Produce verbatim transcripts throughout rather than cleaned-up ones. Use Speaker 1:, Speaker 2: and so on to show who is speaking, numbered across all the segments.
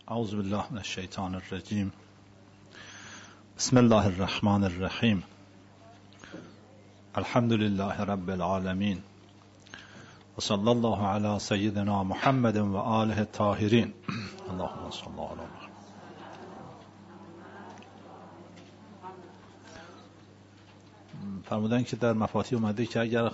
Speaker 1: اعوذ بالله من الشیطان الرجیم. بسم الله الرحمن الرحیم. الحمد لله رب العالمین و صلی الله علی سیدنا محمد و آله الطاهرین. اللهم صل علی محمد. فرمودن که در مفاتیح اومده که اگر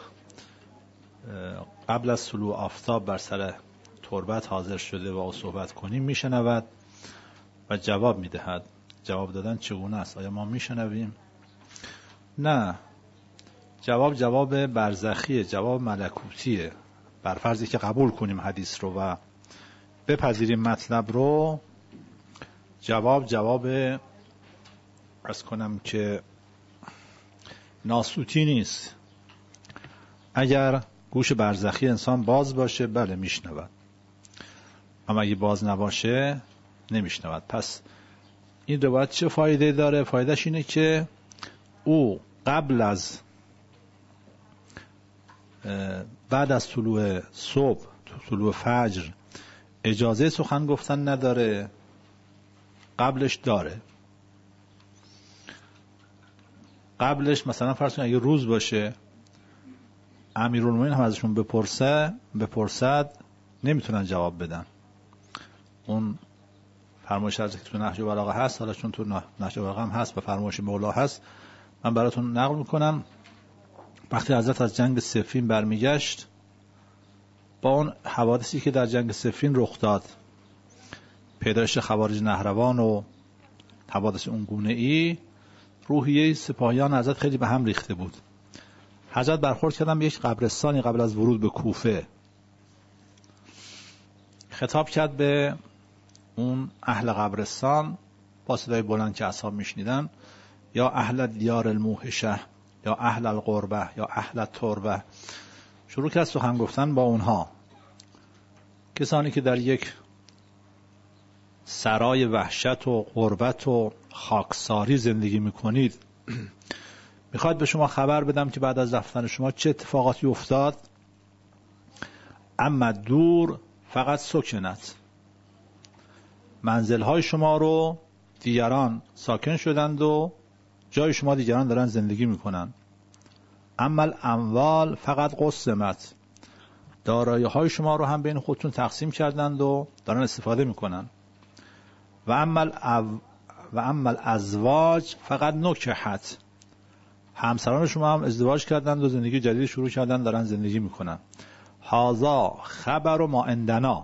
Speaker 1: قبل از طلوع آفتاب بر سر تربت حاضر شده و صحبت کنیم میشنود و جواب میدهد. جواب دادن چگونه است؟ آیا ما میشنویم؟ نه، جواب جواب برزخیه، جواب ملکوتیه. بر فرضی که قبول کنیم حدیث رو و بپذیریم مطلب رو، جواب جواب عرض کنم که ناسوتی نیست. اگر گوش برزخی انسان باز باشه بله میشنود، اما اگه باز نباشه نمیشنود. پس این روایت چه فایده داره؟ فایدهش اینه که او قبل از بعد از طلوع صبح، طلوع فجر اجازه سخن گفتن نداره، قبلش داره. قبلش مثلا فرض کن اگه روز باشه، امیرالمومنین هم ازشون بپرسه بپرسد نمیتونن جواب بدن. اون فرمایش از که تو نهج البلاغه هست، حالا چون تو نهج البلاغه هم هست و فرمایش مولا هست من براتون نقل میکنم. وقتی حضرت از جنگ صفین برمیگشت، با اون حوادثی که در جنگ صفین رخ داد، پیدایش خوارج نهروان و حوادث اون گونه ای، روحیه سپاهیان حضرت خیلی به هم ریخته بود. حضرت برخورد کردن به یک قبرستانی قبل از ورود به کوفه، خطاب کرد به اون اهل قبرستان با صدای بلند که اصحاب میشنیدن: یا اهل دیار الموحشه، یا اهل القربه، یا اهل التربه. شروع کرد سخن گفتن با اونها. کسانی که در یک سرای وحشت و غربت و خاکساری زندگی میکنید، میخواد به شما خبر بدم که بعد از رفتن شما چه اتفاقاتی افتاد. اما دور فقط سکنت، منزلهای شما رو دیگران ساکن شدند و جای شما دیگران دارن زندگی میکنن. اما الاموال فقط قسمت، دارایی های شما رو هم بین خودتون تقسیم کردند و دارن استفاده میکنن. و اما الأو... و اما الازواج فقط نکحت، همسران شما هم ازدواج کردند و زندگی جدید شروع کردند، دارن زندگی میکنن. هذا خبر ما عندنا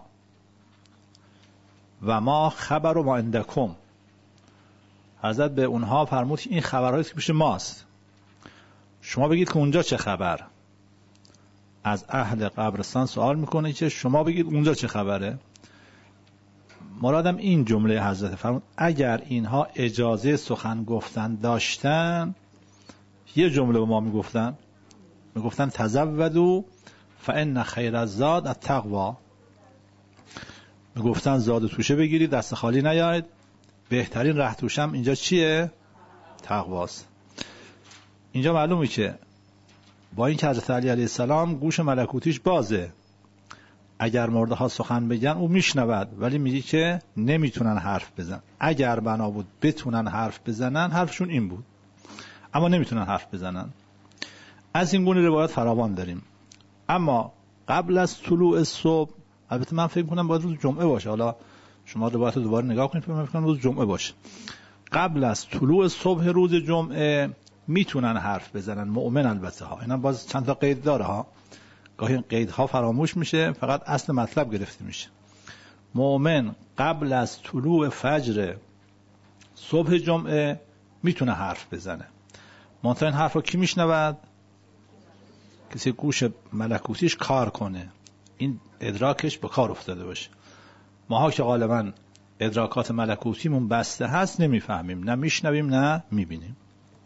Speaker 1: و ما خبر ما عندکم. حضرت به اونها فرمود این خبرهایی که پیش ماست، شما بگید که اونجا چه خبر. از اهل قبرستان سوال میکنه که شما بگید اونجا چه خبره. مرادم این جمله حضرت فرمود اگر اینها اجازه سخن گفتن داشتن، یه جمله به ما میگفتن میگفتن تزودوا فان خیر الزاد التقوی. میگفتن زاد توشه بگیرید، دست خالی نیاید، بهترین ره توشم اینجا چیه؟ تقواست. اینجا معلومه که با این که حضرت علی علیه السلام گوش ملکوتیش بازه، اگر مرده ها سخن بگن او میشنود، ولی میگه که نمیتونن حرف بزن. اگر بنا بود بتونن حرف بزنن، حرفشون این بود، اما نمیتونن حرف بزنن. از این گونه روایت فراوان داریم. اما قبل از طلوع صبح، البته من فکر کنم باید روز جمعه باشه، حالا شما روایت رو دوباره نگاه کنید، فکر کنم روز جمعه باشه. قبل از طلوع صبح روز جمعه میتونن حرف بزنن، مؤمن البته ها. اینا باز چند تا قید داره ها، گاهی قیدها فراموش میشه، فقط اصل مطلب گرفته میشه. مؤمن قبل از طلوع فجر صبح جمعه میتونه حرف بزنه. منتها این حرف رو کی میشنود؟ کسی گوش ملکوتیش کار کنه، این ادراکش به کار افتاده باشه. ماها که غالبا ادراکات ملکوتیمون بسته هست نمیفهمیم، نه میشنویم نه میبینیم.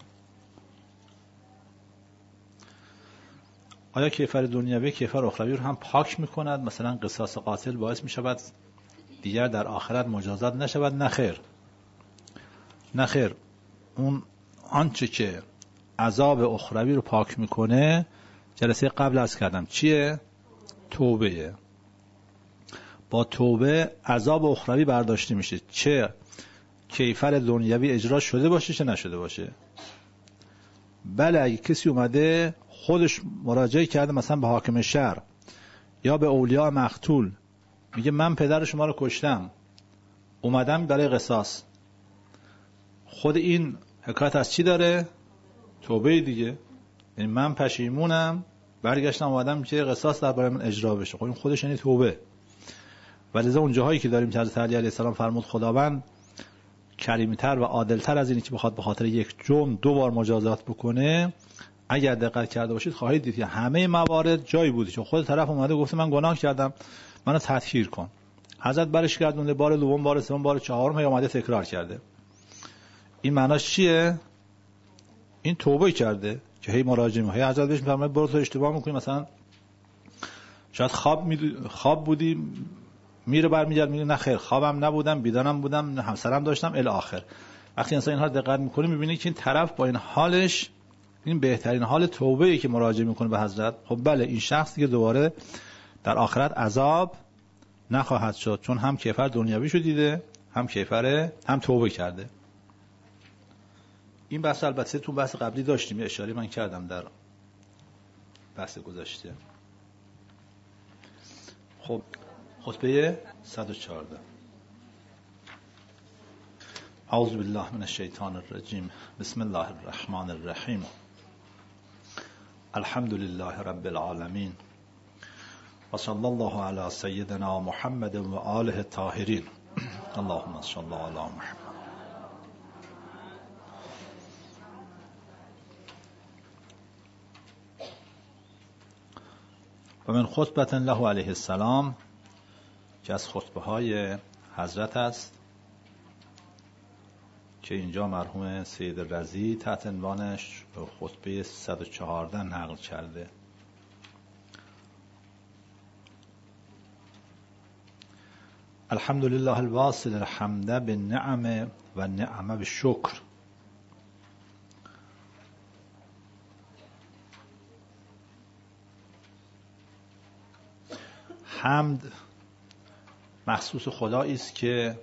Speaker 1: آیا کیفر دنیوی کیفر اخروی رو هم پاک میکند؟ مثلا قصاص قاتل باعث میشود دیگر در آخرت مجازات نشود؟ نه خیر، نه خیر. اون آنچه که عذاب اخروی رو پاک میکنه، جلسه قبل از کردم چیه؟ توبه. با توبه عذاب اخروی برداشته میشه، چه کیفر دنیوی اجرا شده باشه چه نشده باشه. بله اگه کسی اومده خودش مراجعه کرده مثلا به حاکم شهر یا به اولیاء مقتول، میگه من پدر شما رو کشتم اومدم برای قصاص، خود این حکایت از چی داره؟ توبه دیگه. یعنی من پشیمونم برگشتم اومدم که قصاص درباره من اجرا بشه. خب این خودش یعنی توبه. ولذا اون جاهایی که داریم که حضرت علی علیه السلام فرمود خداوند کریمتر و عادلتر از اینی که بخواد به خاطر یک جرم دو بار مجازات بکنه، اگر دقت کرده باشید خواهید دید که همه موارد جایی بودی چون خود طرف اومده گفته من گناه کردم منو تطهیر کن، حضرت برش گردونده، بار دوم بار سوم بار چهارم هی اومده تکرار کرده. این معناش چیه؟ این توبه کرده که هی مراجعه می‌کنه. هی حضرت بهش می‌فرماید برو تو اشتباه می‌کنی، مثلا شاید خواب می... خواب بودی میره برمیگرد میگه نه خیر خوابم نبودم بیدارم بودم همسرم داشتم الی آخر. وقتی انسان اینها دقت می‌کنه می‌بینه که این طرف با این حالش این بهترین حال توبه‌ای که مراجعه می‌کنه به حضرت. خب بله این شخص دیگه دوباره در آخرت عذاب نخواهد شد چون هم کیفر دنیویشو دیده هم کیفر هم توبه کرده. این بحث البته تو بحث قبلی داشتیم، اشاره من کردم در بحث گذشته. خب خطبه صد و چهارده. اعوذ بالله من الشیطان الرجیم بسم الله الرحمن الرحیم الحمد لله رب العالمین و صلی الله علی سیدنا محمد و آله الطاهرین اللهم صل علی محمد. و من خطبه له علیه السلام که از خطبه های حضرت است که اینجا مرحوم سید رضی تحت عنوانش خطبه صد و چهارده نقل کرده. الحمد لله الواصل الحمد بالنعم و النعمه بالشکر. حمد مخصوص خدایی است که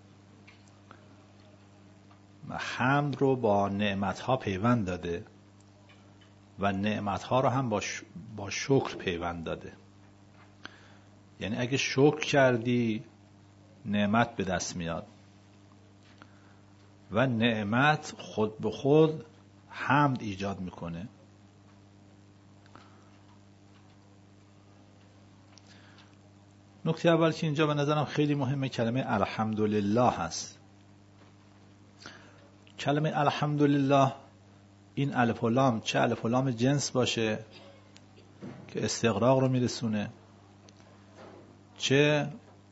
Speaker 1: حمد رو با نعمتها پیوند داده و نعمتها رو هم با با شکر پیوند داده. یعنی اگه شکر کردی نعمت به دست میاد و نعمت خود به خود حمد ایجاد میکنه. نکته اول که اینجا به نظرم خیلی مهمه کلمه الحمدلله هست. کلمه الحمدلله این الف و لام چه الف و لام جنس باشه که استغراق رو میرسونه، چه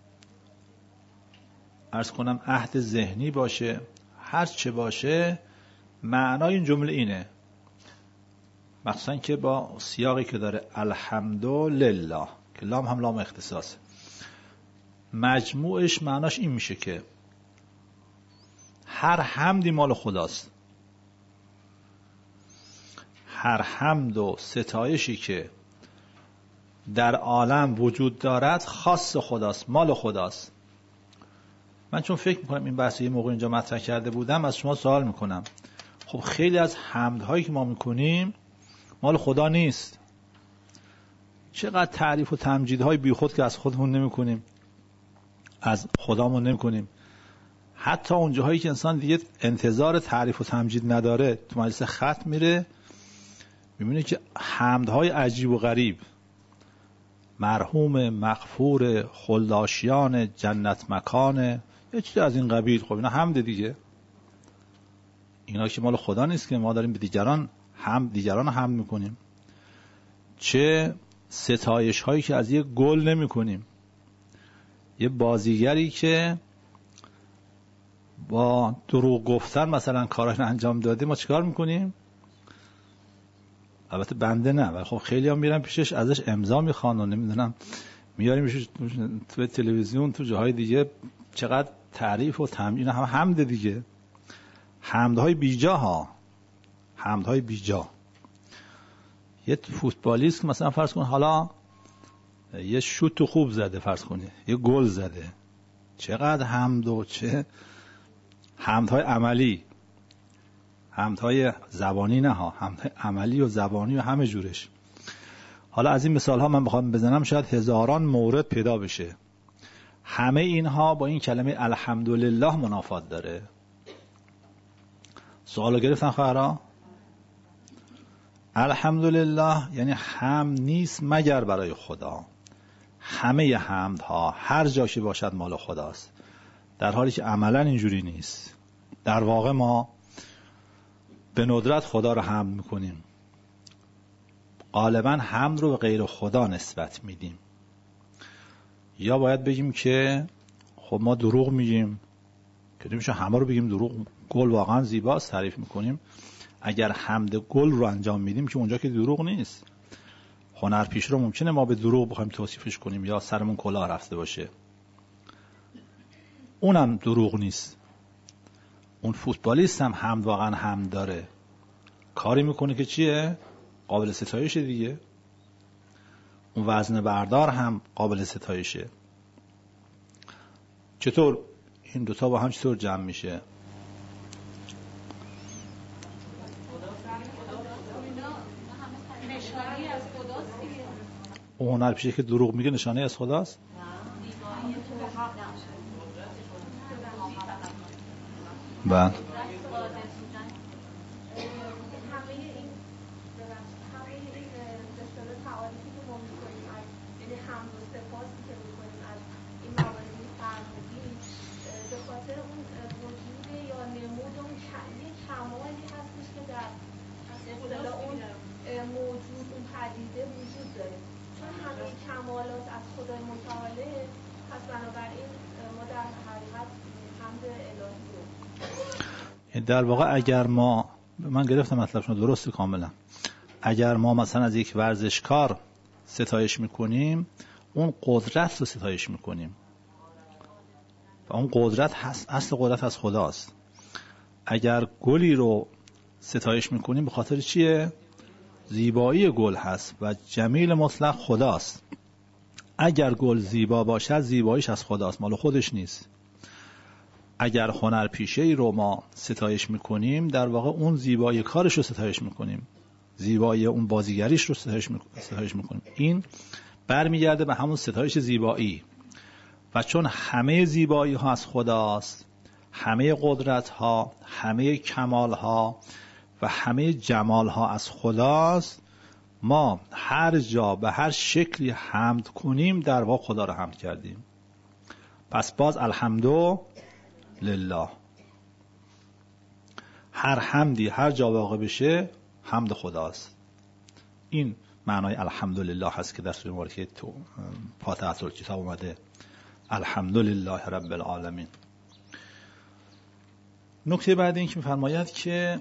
Speaker 1: عرض کنم عهد ذهنی باشه، هر چه باشه معنای این جمله اینه، مخصوصا که با سیاقی که داره الحمدلله که لام هم لام اختصاصه، مجموعش معناش این میشه که هر حمدی مال خداست، هر حمد و ستایشی که در عالم وجود دارد خاص خداست، مال خداست. من چون فکر میکنم این بحث یه موقع اینجا مطرح کرده بودم از شما سوال میکنم، خب خیلی از حمدهایی که ما میکنیم مال خدا نیست، چقدر تعریف و تمجیدهای بیخود که از خودمون نمیکنیم، از خدامون نمیکنیم. حتی اون جاهایی که انسان دیگه انتظار تعریف و تمجید نداره تو مجلس ختم میره میبینه که حمدهای عجیب و غریب، مرحوم مغفور خلداشیان جنت مکان یه چیزی از این قبیل. خب اینا حمد دیگه، اینا که مال خدا نیست که ما داریم به دیگران حمد دیگران حمد میکنیم. چه ستایش هایی که از یه گل نمی کنیم، یه بازیگری که با دروغ گفتن مثلا کارش انجام داده ما چیکار میکنیم؟ البته بنده نه ولی خب خیلی هم میرن پیشش ازش امضا میخوان و نمیدونم میاریمش تو تلویزیون تو جاهای دیگه، چقدر تعریف و تمجید هم حمد دیگه، حمدهای بیجا ها، حمدهای بیجا. یه فوتبالیست که مثلا فرض کن حالا یه شوت خوب زده، فرض کنید یه گل زده، چقدر حمد و چه حمدهای عملی، حمدهای زبانی نه ها، حمدهای عملی و زبانی و همه جورش. حالا از این مثال ها من بخوام بزنم شاید هزاران مورد پیدا بشه. همه اینها با این کلمه الحمدلله منافات داره. سوالو گرفتن خواهرها؟ الحمدلله یعنی حمد نیست مگر برای خدا. همه حمدها هر جا که باشد مال خداست، در حالی که عملا اینجوری نیست. در واقع ما به ندرت خدا رو حمد میکنیم، غالبا حمد رو به غیر خدا نسبت میدیم. یا باید بگیم که خب ما دروغ میگیم که نمیشه همه رو بگیم دروغ، گل واقعا زیباست تعریف میکنیم. اگر حمد گل رو انجام میدیم که اونجا که دروغ نیست. هنرپیشه رو ممکنه ما به دروغ بخوایم توصیفش کنیم یا سرمون کلاه رفته باشه، اونم دروغ نیست. اون فوتبالیست هم حمد واقعا حمد داره، کاری میکنه که چیه؟ قابل ستایشه دیگه. اون وزن بردار هم قابل ستایشه. چطور این دوتا با هم چطور جمع میشه؟ اون هنرپیشه که دروغ میگه نشانه از خداست؟ بله. در واقع اگر ما، من گرفتم مطلبشون درسته کاملا، اگر ما مثلا از یک ورزشکار ستایش میکنیم اون قدرت رو ستایش میکنیم و اون قدرت هست، اصل قدرت از خداست. اگر گلی رو ستایش میکنیم به خاطر چیه؟ زیبایی گل هست و جمیل مطلق خداست. اگر گل زیبا باشد زیباییش از خداست، مال خودش نیست. اگر هنرپیشه‌ای رو ما ستایش میکنیم در واقع اون زیبایی کارش رو ستایش میکنیم، زیبایی اون بازیگریش رو ستایش میکنیم. این برمیگرده به همون ستایش زیبایی. و چون همه زیبایی ها از خداست، همه قدرت ها، همه کمال ها و همه جمال ها از خداست، ما هر جا به هر شکلی حمد کنیم در واقع خدا رو حمد کردیم. پس باز الحمدو لله، هر حمدی هر جا واقع بشه حمد خداست. این معنای الحمدلله هست که در سوره مبارکه تو فاتحه الکتاب اومده، الحمدلله رب العالمین. نکته بعد این که می‌فرماید که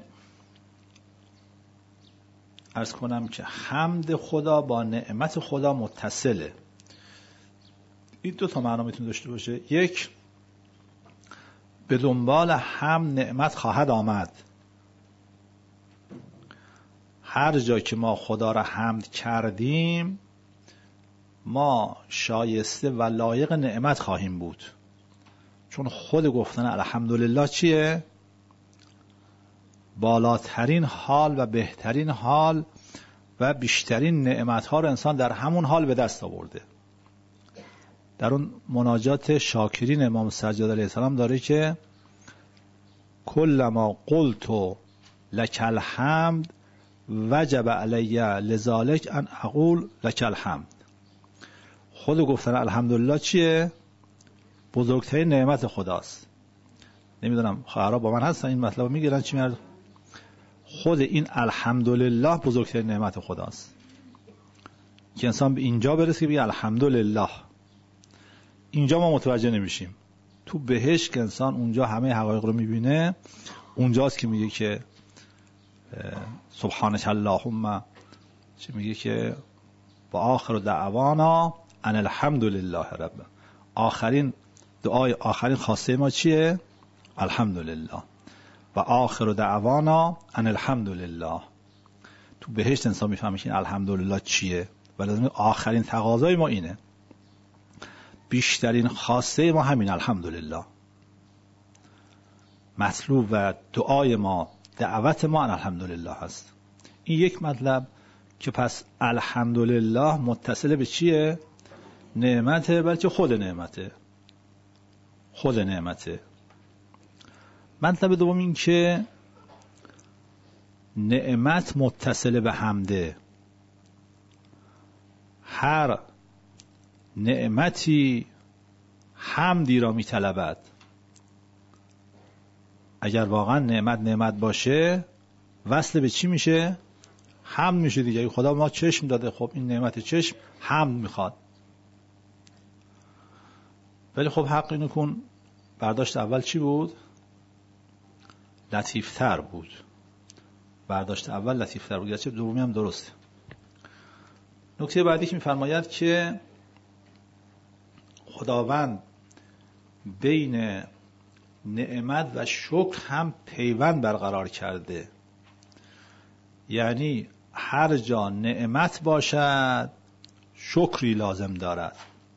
Speaker 1: عرض کنم که حمد خدا با نعمت خدا متصله. این دو تا معنا میتونه داشته باشه. یک، به دنبال حمد نعمت خواهد آمد. هر جا که ما خدا را حمد کردیم ما شایسته و لایق نعمت خواهیم بود، چون خود گفتن الحمدلله چیه؟ بالاترین حال و بهترین حال و بیشترین نعمتها رو انسان در همون حال به دست آورده. در اون مناجات شاکرین امام سجاد علیه السلام داره که کلما قلت لک الحمد وجب علی لذالک ان اقول لک الحمد. خود گفتن الحمدلله چیه؟ بزرگترین نعمت خداست. نمیدونم خواهرها با من هستن این مطلب میگیرن چی میاد؟ خود این الحمدلله بزرگترین نعمت خداست که انسان به اینجا برسه که بگه الحمدلله. اینجا ما متوجه نمیشیم. تو بهشت که انسان اونجا همه حقایق رو میبینه، اونجاست که میگه که سبحانك اللهم، چه میگه که با آخر دعوانا ان الحمدلله رب. آخرین دعای آخرین خواسته ما چیه؟ الحمدلله. و آخر دعوانا ان الحمدلله. تو بهشت انسان میفهمه که الحمدلله چیه. ولی آخرین تقاضای ما اینه، بیشترین خواسته ما همین الحمدلله. مطلوب و دعای ما، دعوت ما الحمدلله هست. این یک مطلب که پس الحمدلله متصل به چیه؟ نعمته، بلکه خود نعمته، خود نعمته. مطلب دوم این که نعمت متصل به حمده. هر نعمتی حمدی را می طلبد. اگر واقعا نعمت نعمت باشه وصل به چی میشه؟ حمد میشه دیگه. خدا ما چشم داده، خب این نعمت چشم حمد میخواد. ولی خب حق اینو کن، برداشت اول چی بود؟ لطیفتر بود. برداشت اول لطیفتر بود، گرچه دومی هم درسته. نکته بعدی که میفرماید که خداوند بین نعمت و شکر هم پیوند برقرار کرده. یعنی هر جا نعمت باشد شکری لازم دارد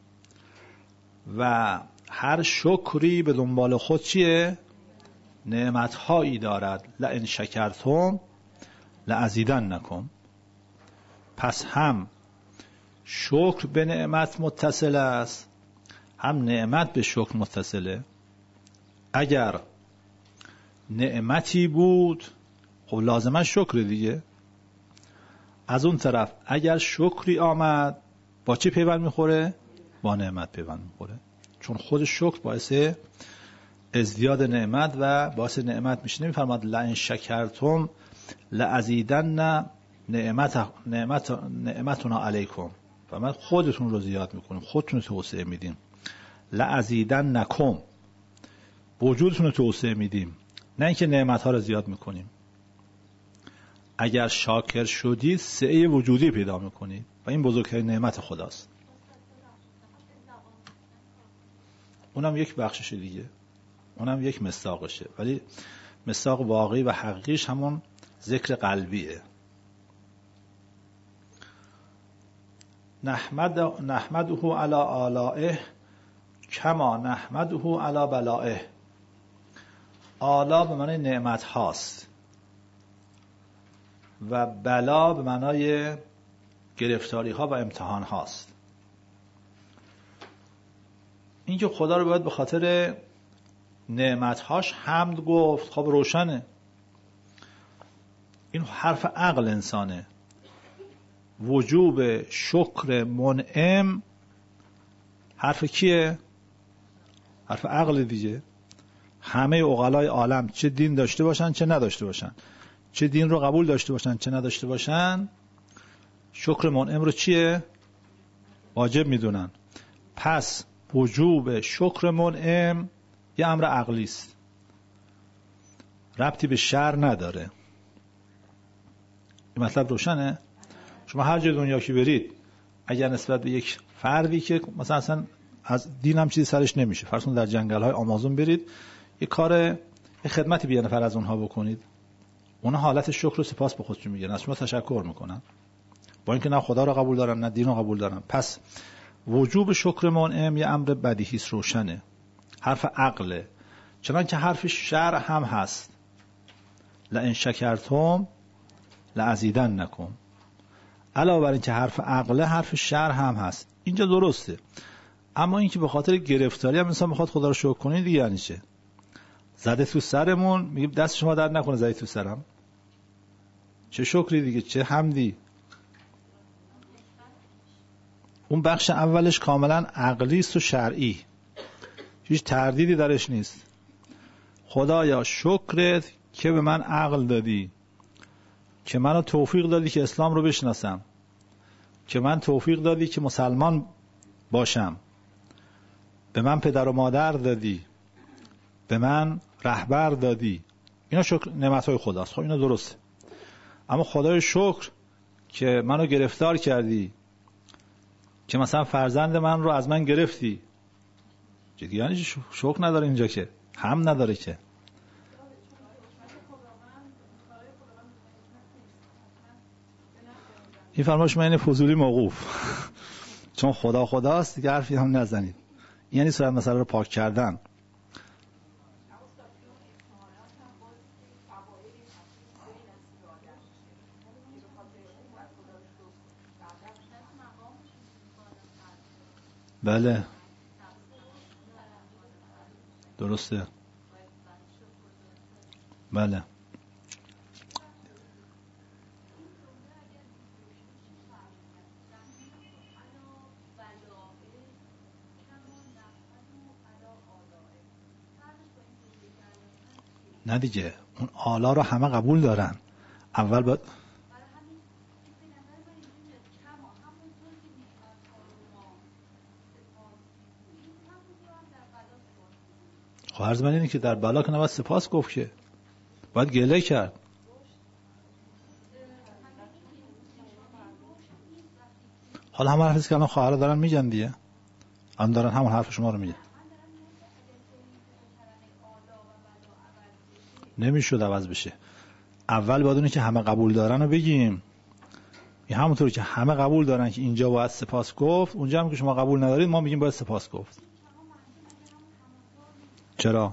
Speaker 1: و هر شکری به دنبال خود چیه؟ نعمتهایی دارد. لئن شکرتم لازیدنکم. پس هم شکر به نعمت متصل است، هم نعمت به شکر متصله. اگر نعمتی بود خب لازمه شکر دیگه. از اون طرف اگر شکری آمد با چی پیوند میخوره؟ با نعمت پیوند میخوره، چون خود شکر باعث ازدیاد نعمت و باعث نعمت میشه. نمیفرماد لئن شکرتم لازیدن نعمت نعمت نعمتنا علیکم، فرمود خودتون رو زیاد میکنیم، خودتون رو توسعه میدیم. لازیدنکم، وجودتون رو توسعه میدیم، نه اینکه نعمت ها رو زیاد میکنیم. اگر شاکر شدید سعه وجودی پیدا میکنید و این بزرگترین نعمت خداست. اونم یک بخشش دیگه، اونم یک مصداقشه، ولی مصداق واقعی و حقیقیش همون ذکر قلبیه. نحمد نحمده علی آلائه کما نحمده علی بلائه. آلا به معنای نعمت هاست و بلا به معنای گرفتاری ها و امتحان هاست. اینکه خدا رو باید به خاطر نعمت هاش حمد گفت، خب روشنه. این حرف عقل انسانه. وجوب شکر منعم حرف کیه؟ حرف عقل دیگه. همه عقلای عالم چه دین داشته باشن چه نداشته باشن، چه دین رو قبول داشته باشن چه نداشته باشن، شکر منعم رو چیه؟ واجب میدونن. پس وجوب شکر منعم یه امر عقلی است، ربطی به شرع نداره. این مطلب روشنه؟ شما هر جای دنیا که برید اگر نسبت به یک فردی که مثلا اصلا از دین هم چیزی سرش نمیشه، فرض کنید در جنگل های آمازون برید یک کار یک خدمتی به یه نفر از اونها بکنید، اونها حالت شکر و سپاس به خودشون میگیرن، از شما تشکر میکنن، با اینکه نه خدا رو قبول دارن نه دین رو قبول دارن. پس وجوب شکر منعم یه امر بدیهی است، روشنه، حرف عقله. چنانکه حرف شرع هم هست، لئن شکرتم لازیدنکم. علاوه بر اینکه حرف عقله، حرف شرع هم هست. اینجا درسته. اما اینکه به خاطر گرفتاری هم انسان بخواد خدا رو شکر کنه دیگه یعنی چه؟ زده تو سرمون میگیم دست شما درد نکنه زدی تو سرم، چه شکری دیگه، چه حمدی. اون بخش اولش کاملا عقلی است و شرعی، هیچ تردیدی درش نیست. خدایا شکرت که به من عقل دادی، که منو توفیق دادی که اسلام رو بشناسم، که من توفیق دادی که مسلمان باشم، به من پدر و مادر دادی، به من رهبر دادی. اینا شکر نعمت‌های خداست. خب اینا درسته. اما خدای شکر که منو گرفتار کردی، که مثلا فرزند من رو از من گرفتی، جدی یعنی شکر نداره اینجا، که هم نداره که. این فرمایش من فضولی موقوف چون خدا خداست دیگه حرفی هم نزنید. یعنی صورت مسئله رو پاک کردن. بله درسته. بله نه دیگه اون آلا رو همه قبول دارن. اول باید عرض من اینه که در بلا که نباید سپاس گفت که باید گله کرد. حالا همه حرفی که الان خواهرها دارن میگن دیگه، هم دارن همون حرف شما رو میگن. نمیشد عوض بشه. اول باید اونی که همه قبول دارن رو بگیم. این همونطور که همه قبول دارن که اینجا باید سپاس گفت، اونجا هم که شما قبول ندارید ما میگیم باید سپاس گفت. چرا؟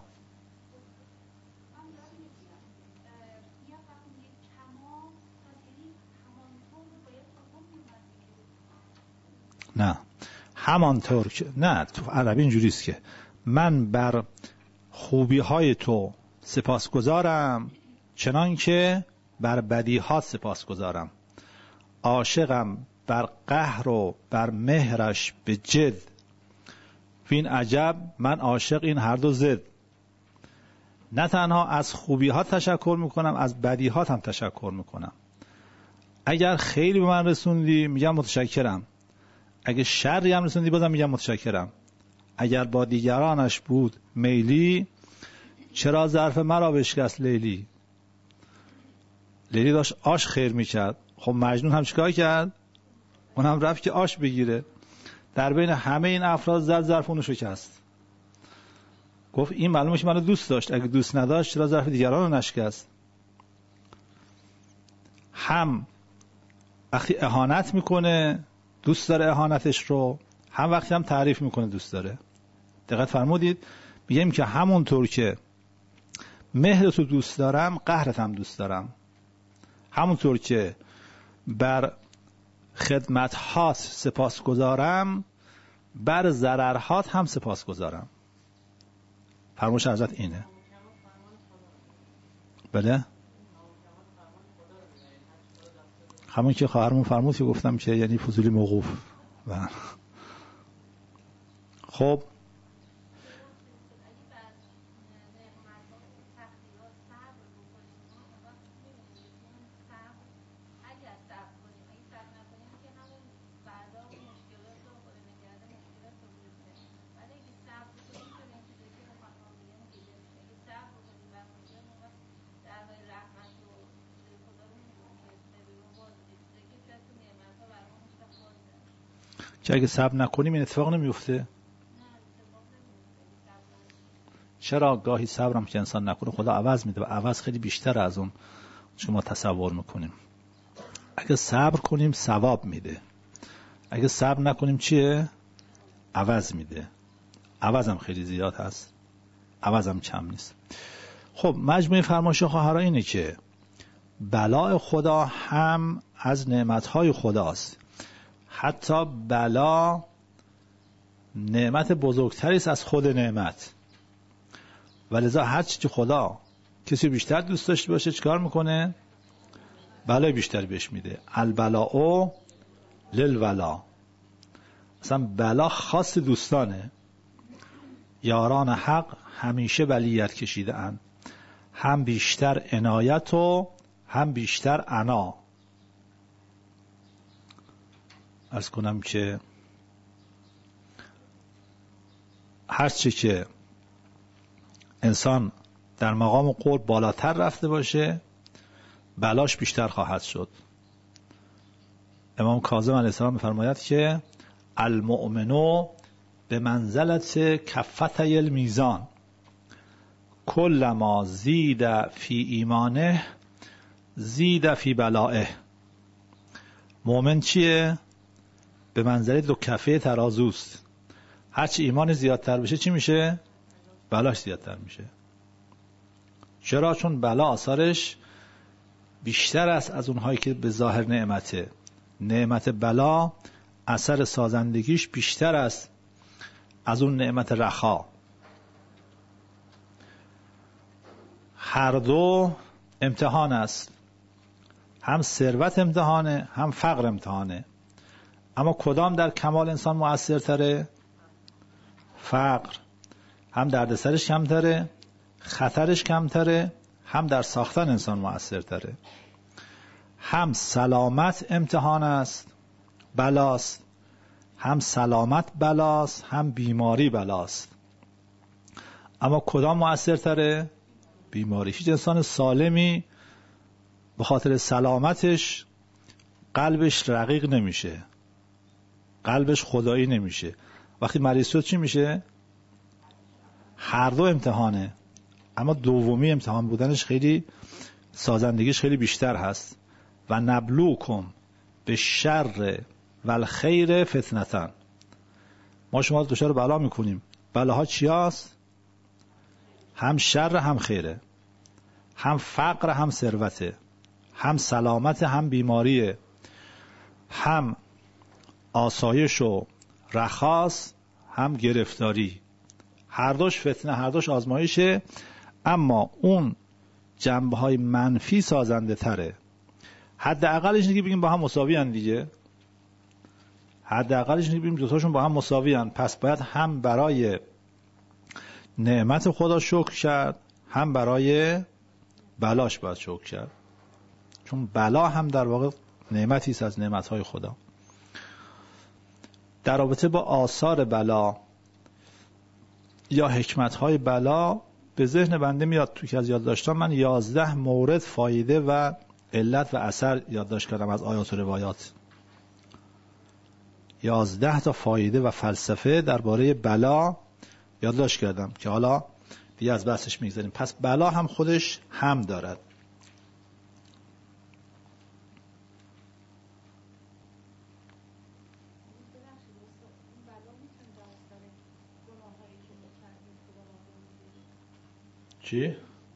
Speaker 1: نه همانطور که نه تو عربی اینجوریست که من بر خوبی های تو سپاسگزارم چنان که بر بدیهات سپاسگزارم. عاشقم بر قهر و بر مهرش به جد، فین عجب من عاشق این هر دو زد. نه تنها از خوبی ها تشکر میکنم، از بدیهات هم تشکر میکنم. اگر خیلی به من رسوندی میگم متشکرم، اگه شری هم رسوندی بازم میگم متشکرم. اگر با دیگرانش بود میلی، چرا ظرف مرا بشکست لیلی. لیلی داشت آش خیر میکرد، خب مجنون هم چیکار کرد؟ اون هم رفت که آش بگیره. در بین همه این افراد زد ظرف اونو شکست. گفت این معلومه که منو دوست داشت، اگه دوست نداشت چرا ظرف دیگران رو نشکست. هم وقتی اهانت میکنه دوست داره اهانتش رو، هم وقتی هم تعریف میکنه دوست داره. دقت فرمودید؟ میگیم که همونطور که مهرت رو دوست دارم قهرت هم دوست دارم، همونطور که بر خدمت‌هات سپاسگزارم بر ضررهات هم سپاسگزارم. فرمایش حضرت اینه. بله همون که خواهرمون فرمود که گفتم که یعنی فضولی موقوف. و خب که اگه صبر نکنیم این اتفاق نمیفته. چرا؟ گاهی صبرم که انسان نکنه خدا عوض میده و عوض خیلی بیشتر از اون که ما تصور میکنیم. اگه صبر کنیم ثواب میده، اگه صبر نکنیم چیه؟ عوض میده. عوضم خیلی زیاد هست، عوضم کم نیست. خب مجموع فرمایش خواهرها اینه که بلاء خدا هم از نعمتهای خداست. حتی بلا نعمت بزرگتری است از خود نعمت. ولذا هر چی که خدا کسی بیشتر دوست داشته باشه چیکار میکنه؟ بلای بیشتری بهش میده. البلاء للولا. اصلا بلا خاص دوستانه. یاران حق همیشه بلیت کشیده اند، هم بیشتر عنایت و هم بیشتر عنا. عرض کنم که هر چی که انسان در مقام قرب بالاتر رفته باشه بلاش بیشتر خواهد شد. امام کاظم علیه السلام می‌فرماید که المؤمنو به منزلت کفتي المیزان کلما زید فی ایمانه زید فی بلائه. مؤمن چیه؟ به منزله دو کفه ترازوست. هرچی ایمان زیادتر بشه چی میشه؟ بلاش زیادتر میشه. چرا؟ چون بلا آثارش بیشتر است از اونهایی که به ظاهر نعمته. نعمت بلا اثر سازندگیش بیشتر است از اون نعمت رخا. هر دو امتحان است، هم ثروت امتحانه هم فقر امتحانه. اما کدام در کمال انسان مؤثرتره؟ فقر. هم دردسرش کمتره، خطرش کمتره، هم در ساختن انسان مؤثرتره. هم سلامت امتحان است، بلاست. هم سلامت بلاست، هم بیماری بلاست. اما کدام مؤثرتره؟ بیماری. هیچ انسان سالمی به خاطر سلامتش قلبش رقیق نمیشه، قلبش خدایی نمیشه. وقتی مریض شد چی میشه؟ هر دو امتحانه، اما دومی امتحان بودنش خیلی سازندگیش خیلی بیشتر هست. و نبلوکم به شر و الخیر فتنتن. ما شما دچار بلا میکنیم. بلاها چی هست؟ هم شر هم خیره، هم فقر هم ثروته، هم سلامت هم بیماریه، هم آسایش و رخاست هم گرفتاری. هر دوش فتنه، هر دوش آزمایشه. اما اون جنبه های منفی سازنده تره. حداقلش اینه که بگیم با هم مساوی ان دیگه. حداقلش اینه که بگیم دوتاشون با هم مساوی ان. پس باید هم برای نعمت خدا شکر کرد، هم برای بلاش باید شکر کرد. چون بلا هم در واقع نعمتی است از نعمتهای خدا. در رابطه با آثار بلا یا حکمتهای بلا به ذهن بنده میاد توی که از یادداشتام من یازده مورد فایده و علت و اثر یادداشت کردم از آیات و روایات. یازده تا فایده و فلسفه درباره بلا یادداشت کردم که حالا دیگه از بحثش میگذاریم. پس بلا هم خودش هم دارد. چی؟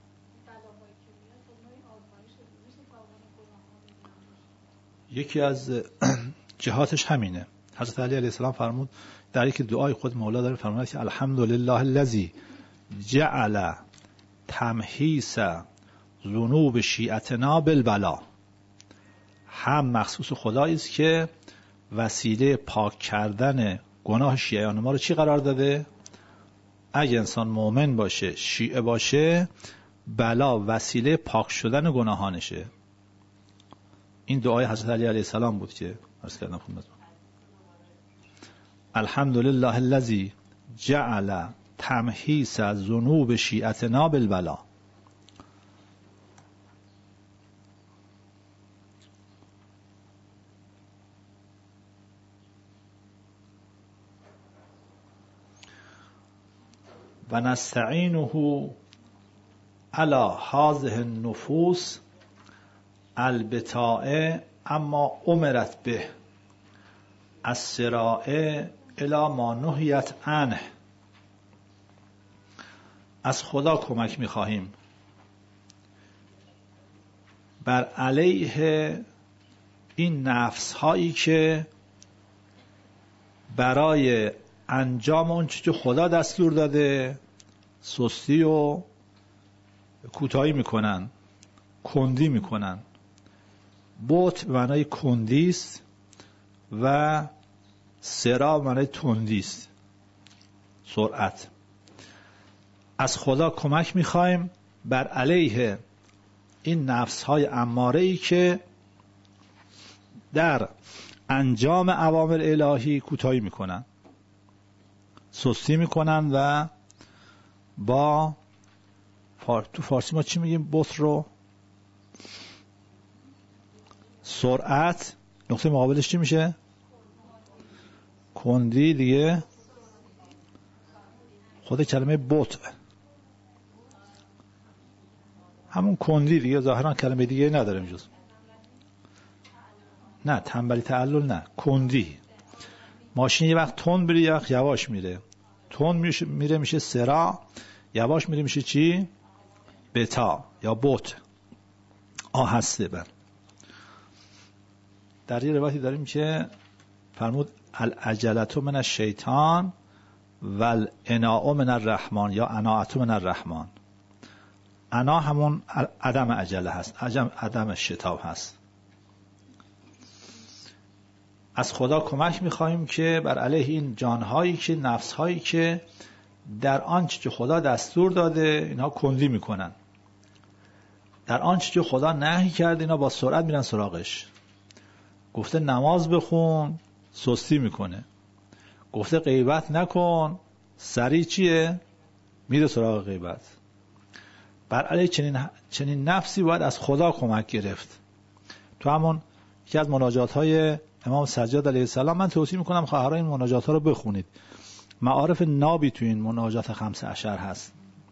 Speaker 1: یکی از جهاتش همینه. حضرت علی علیه السلام فرمود در یک دعای خود مولا داره فرمود که الحمدلله الذی جعل تمحیص ذنوب شیعتنا بالبلا. هم مخصوص خدایی است که وسیله پاک کردن گناه شیعیان ما رو چی قرار داده؟ اگه انسان مؤمن باشه، شیعه باشه، بلا وسیله پاک شدن گناهانشه. این دعای حضرت علی علیه السلام بود که عرض کردم خدمتتون. الحمدلله الذی جعل تمحیص ذنوب شیعتنا بالبلا. و نستعینه علی هذه النفوس البتاء اما امرت به السراء الی ما نهیت عنه. از خدا کمک می‌خواهیم بر علیه این نفس هایی که برای انجام اون چیزی که خدا دستور داده سستی و کوتاهی میکنن، کندی میکنن. بوت به معنای کندی است و سرا به معنای تندی است، سرعت. از خدا کمک میخوایم بر علیه این نفس های اماره ای که در انجام اوامر الهی کوتاهی میکنن، سستی میکنن و با فار... تو فارسی ما چی میگیم؟ بطر رو سرعت، نقطه مقابلش چی میشه؟ کندی دیگه. خود کلمه بطر همون کندی دیگه، ظاهرا کلمه دیگه نداره جز. نه تنبلی تعلل نه، کندی. ماشین یه وقت تند بره، یه وقت یواش میره. تند میره میشه سرا، یواش میره میشه چی؟ بتا یا بوت، آهسته. بر در یه روایتی داریم که فرمود العجلة من الشیطان والعناء من الرحمن یا عناعة من الرحمن. عنا همون عدم عجله هست، عجم عدم شتاب هست. از خدا کمک میخواهیم که بر علیه این جانهایی که نفسهایی که در آنچه که خدا دستور داده اینها کندی میکنن، در آنچه که خدا نهی کرده اینا با سرعت میرن سراغش. گفته نماز بخون، سستی میکنه. گفته غیبت نکن، سریع چیه؟ میره سراغ غیبت. بر علیه چنین, چنین نفسی باید از خدا کمک گرفت. تو همون یکی از مناجات های امام سجاد علیه السلام، من توصیه میکنم خواهران این مناجات ها رو بخونید. معارف نابی تو این مناجات خمس عشر هست.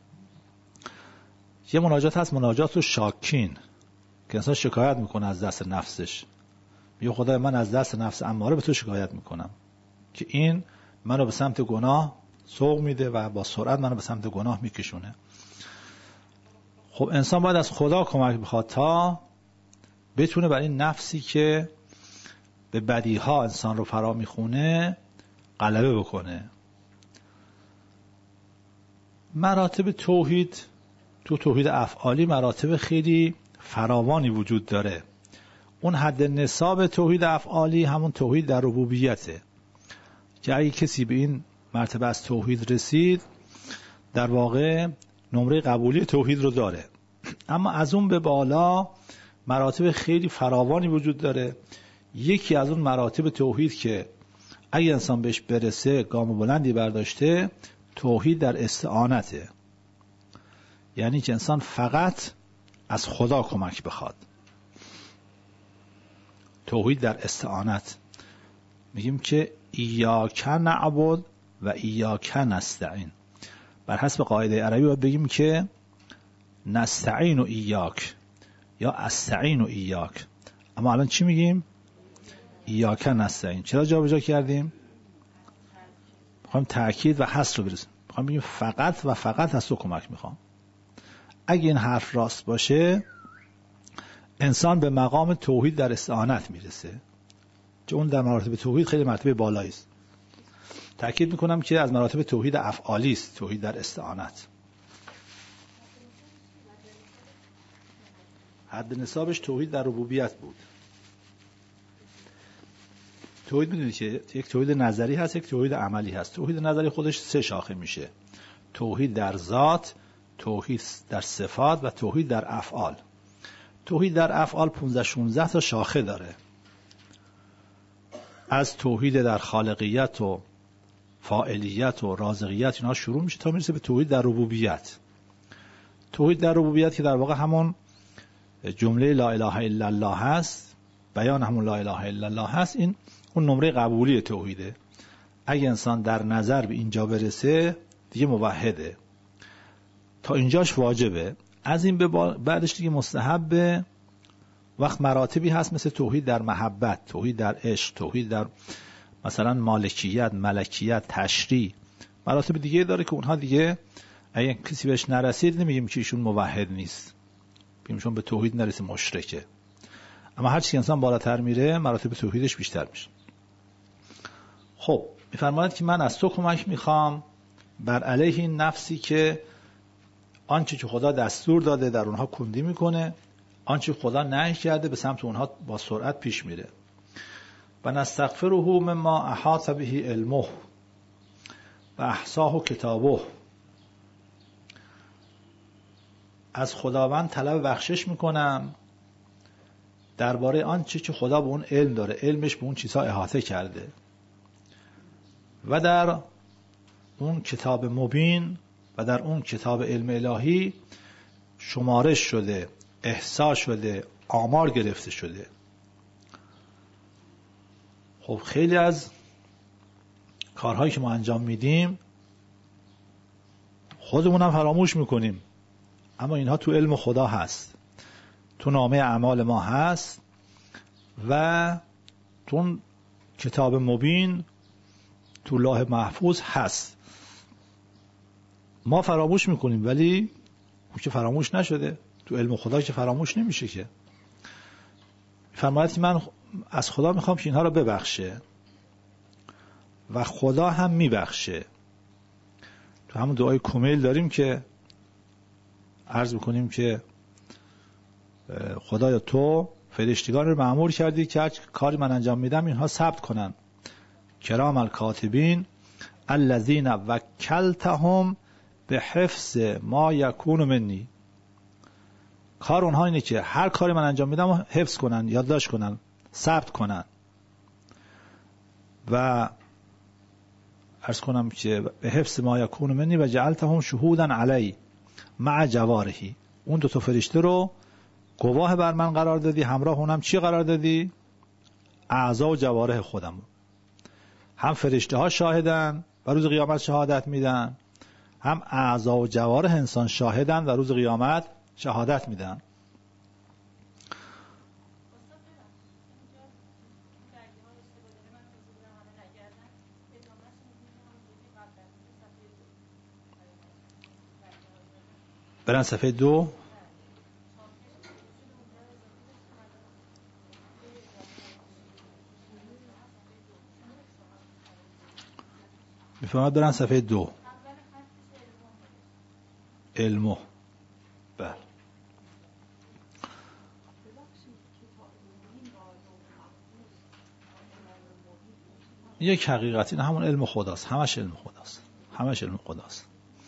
Speaker 1: یه مناجات هست مناجات شاکین که انسان شکایت میکنه از دست نفسش، میگه خدای من از دست نفس اماره به تو شکایت میکنم که این منو به سمت گناه سوق میده و با سرعت منو به سمت گناه میکشونه. خب انسان باید از خدا کمک بخواد تا بتونه بر این نفسی که به بدیها انسان رو فرا میخونه غلبه بکنه. مراتب توحید، تو توحید افعالی مراتب خیلی فراوانی وجود داره. اون حد نصاب توحید افعالی همون توحید در ربوبیته که اگه کسی به این مرتبه از توحید رسید در واقع نمره قبولی توحید رو داره. اما از اون به بالا مراتب خیلی فراوانی وجود داره. یکی از اون مراتب توحید که اگه انسان بهش برسه گام بلندی برداشته، توحید در استعانته، یعنی که انسان فقط از خدا کمک بخواد. توحید در استعانت میگیم که ایاک نعبد و ایاک نستعین. بر حسب قاعده عربی باید بگیم که نستعین و ایاک یا استعین و ایاک. اما الان چی میگیم؟ ایاک نستعین. چرا جا به جا کردیم؟ میخوایم تأکید و حصر رو برسیم. میخوایم بگیم فقط و فقط از تو کمک میخوام. اگه این حرف راست باشه انسان به مقام توحید در استعانت میرسه، که اون در مراتب توحید خیلی مرتبه بالایی است. تأکید میکنم که از مراتب توحید افعالی است توحید در استعانت. حد نصابش توحید در ربوبیت بود. توحید میدونید که یک توحید نظری هست، یک توحید عملی هست. توحید نظری خودش سه شاخه میشه: توحید در ذات، توحید در صفات و توحید در افعال. توحید در افعال پانزده شانزده تا شاخه داره. از توحید در خالقیت و فاعلیت و رازقیت اینا شروع میشه تا میرسه به توحید در ربوبیت. توحید در ربوبیت که در واقع همون جمله لا اله الا الله هست، بیان همون لا اله الا الله هست، این اون نمره قبولی توحیده. اگه انسان در نظر به اینجا برسه دیگه موحده، تا اینجاش واجبه. از این به بعدش دیگه مستحبه. وقت مراتبی هست مثل توحید در محبت، توحید در عشق، توحید در مثلا مالکیت، ملکیت، تشریع. مراتب دیگه داره که اونها دیگه اگه کسی بهش نرسید نمیگیم که ایشون موحد نیست، بگیم چون به توحید نرسید مشرکه. اما هر چی انسان بالاتر میره مراتب توحیدش بیشتر میشه. خب میفرماید که من از تو کمک میخوام بر علیه این نفسی که آنچه که خدا دستور داده در اونها کندی میکنه، آنچه خدا نهی کرده به سمت اونها با سرعت پیش میره. و نستغفره مما احاط به علمه و احصاه کتابه. از خداوند طلب بخشش میکنم درباره آنچه که خدا به اون علم داره، علمش به اون چیزها احاطه کرده و در اون کتاب مبین و در اون کتاب علم الهی شمارش شده، احصا شده، آمار گرفته شده. خب خیلی از کارهایی که ما انجام میدیم خودمونم فراموش میکنیم، اما اینها تو علم خدا هست، تو نامه اعمال ما هست و تو کتاب مبین تو لوح محفوظ هست. ما فراموش میکنیم، ولی اون که فراموش نشده. تو علم خدا که فراموش نمیشه که. فرماید که من از خدا میخوام که اینها رو ببخشه و خدا هم میبخشه. تو همون دعای کمیل داریم که عرض میکنیم که خدایا تو فرشتگان رو مأمور کردی که هر کاری من انجام میدم اینها ثبت کنن. کرام الکاتبین الذین وکلتهم به حفظ ما یکون منی. کار اونها اینه که هر کاری من انجام میدم حفظ کنن، یادداشت کنن، ثبت کنن. و عرض کنم که به حفظ ما یکون منی و جعلتهم شهودا علی مع جوارحی. اون دو تا فرشته رو گواه بر من قرار دادی، همراه اونم چی قرار دادی؟ اعضا و جوارح خودم. هم فرشته ها شاهدن و روز قیامت شهادت میدن، هم اعضا و جوارح انسان شاهدن و روز قیامت شهادت میدن. برن صفحه دو. میفهمد برن صفحه دو. علمو. بله. یک حقیقتی، نه همون علم خداست. همش علم خداست. همش علم خداست.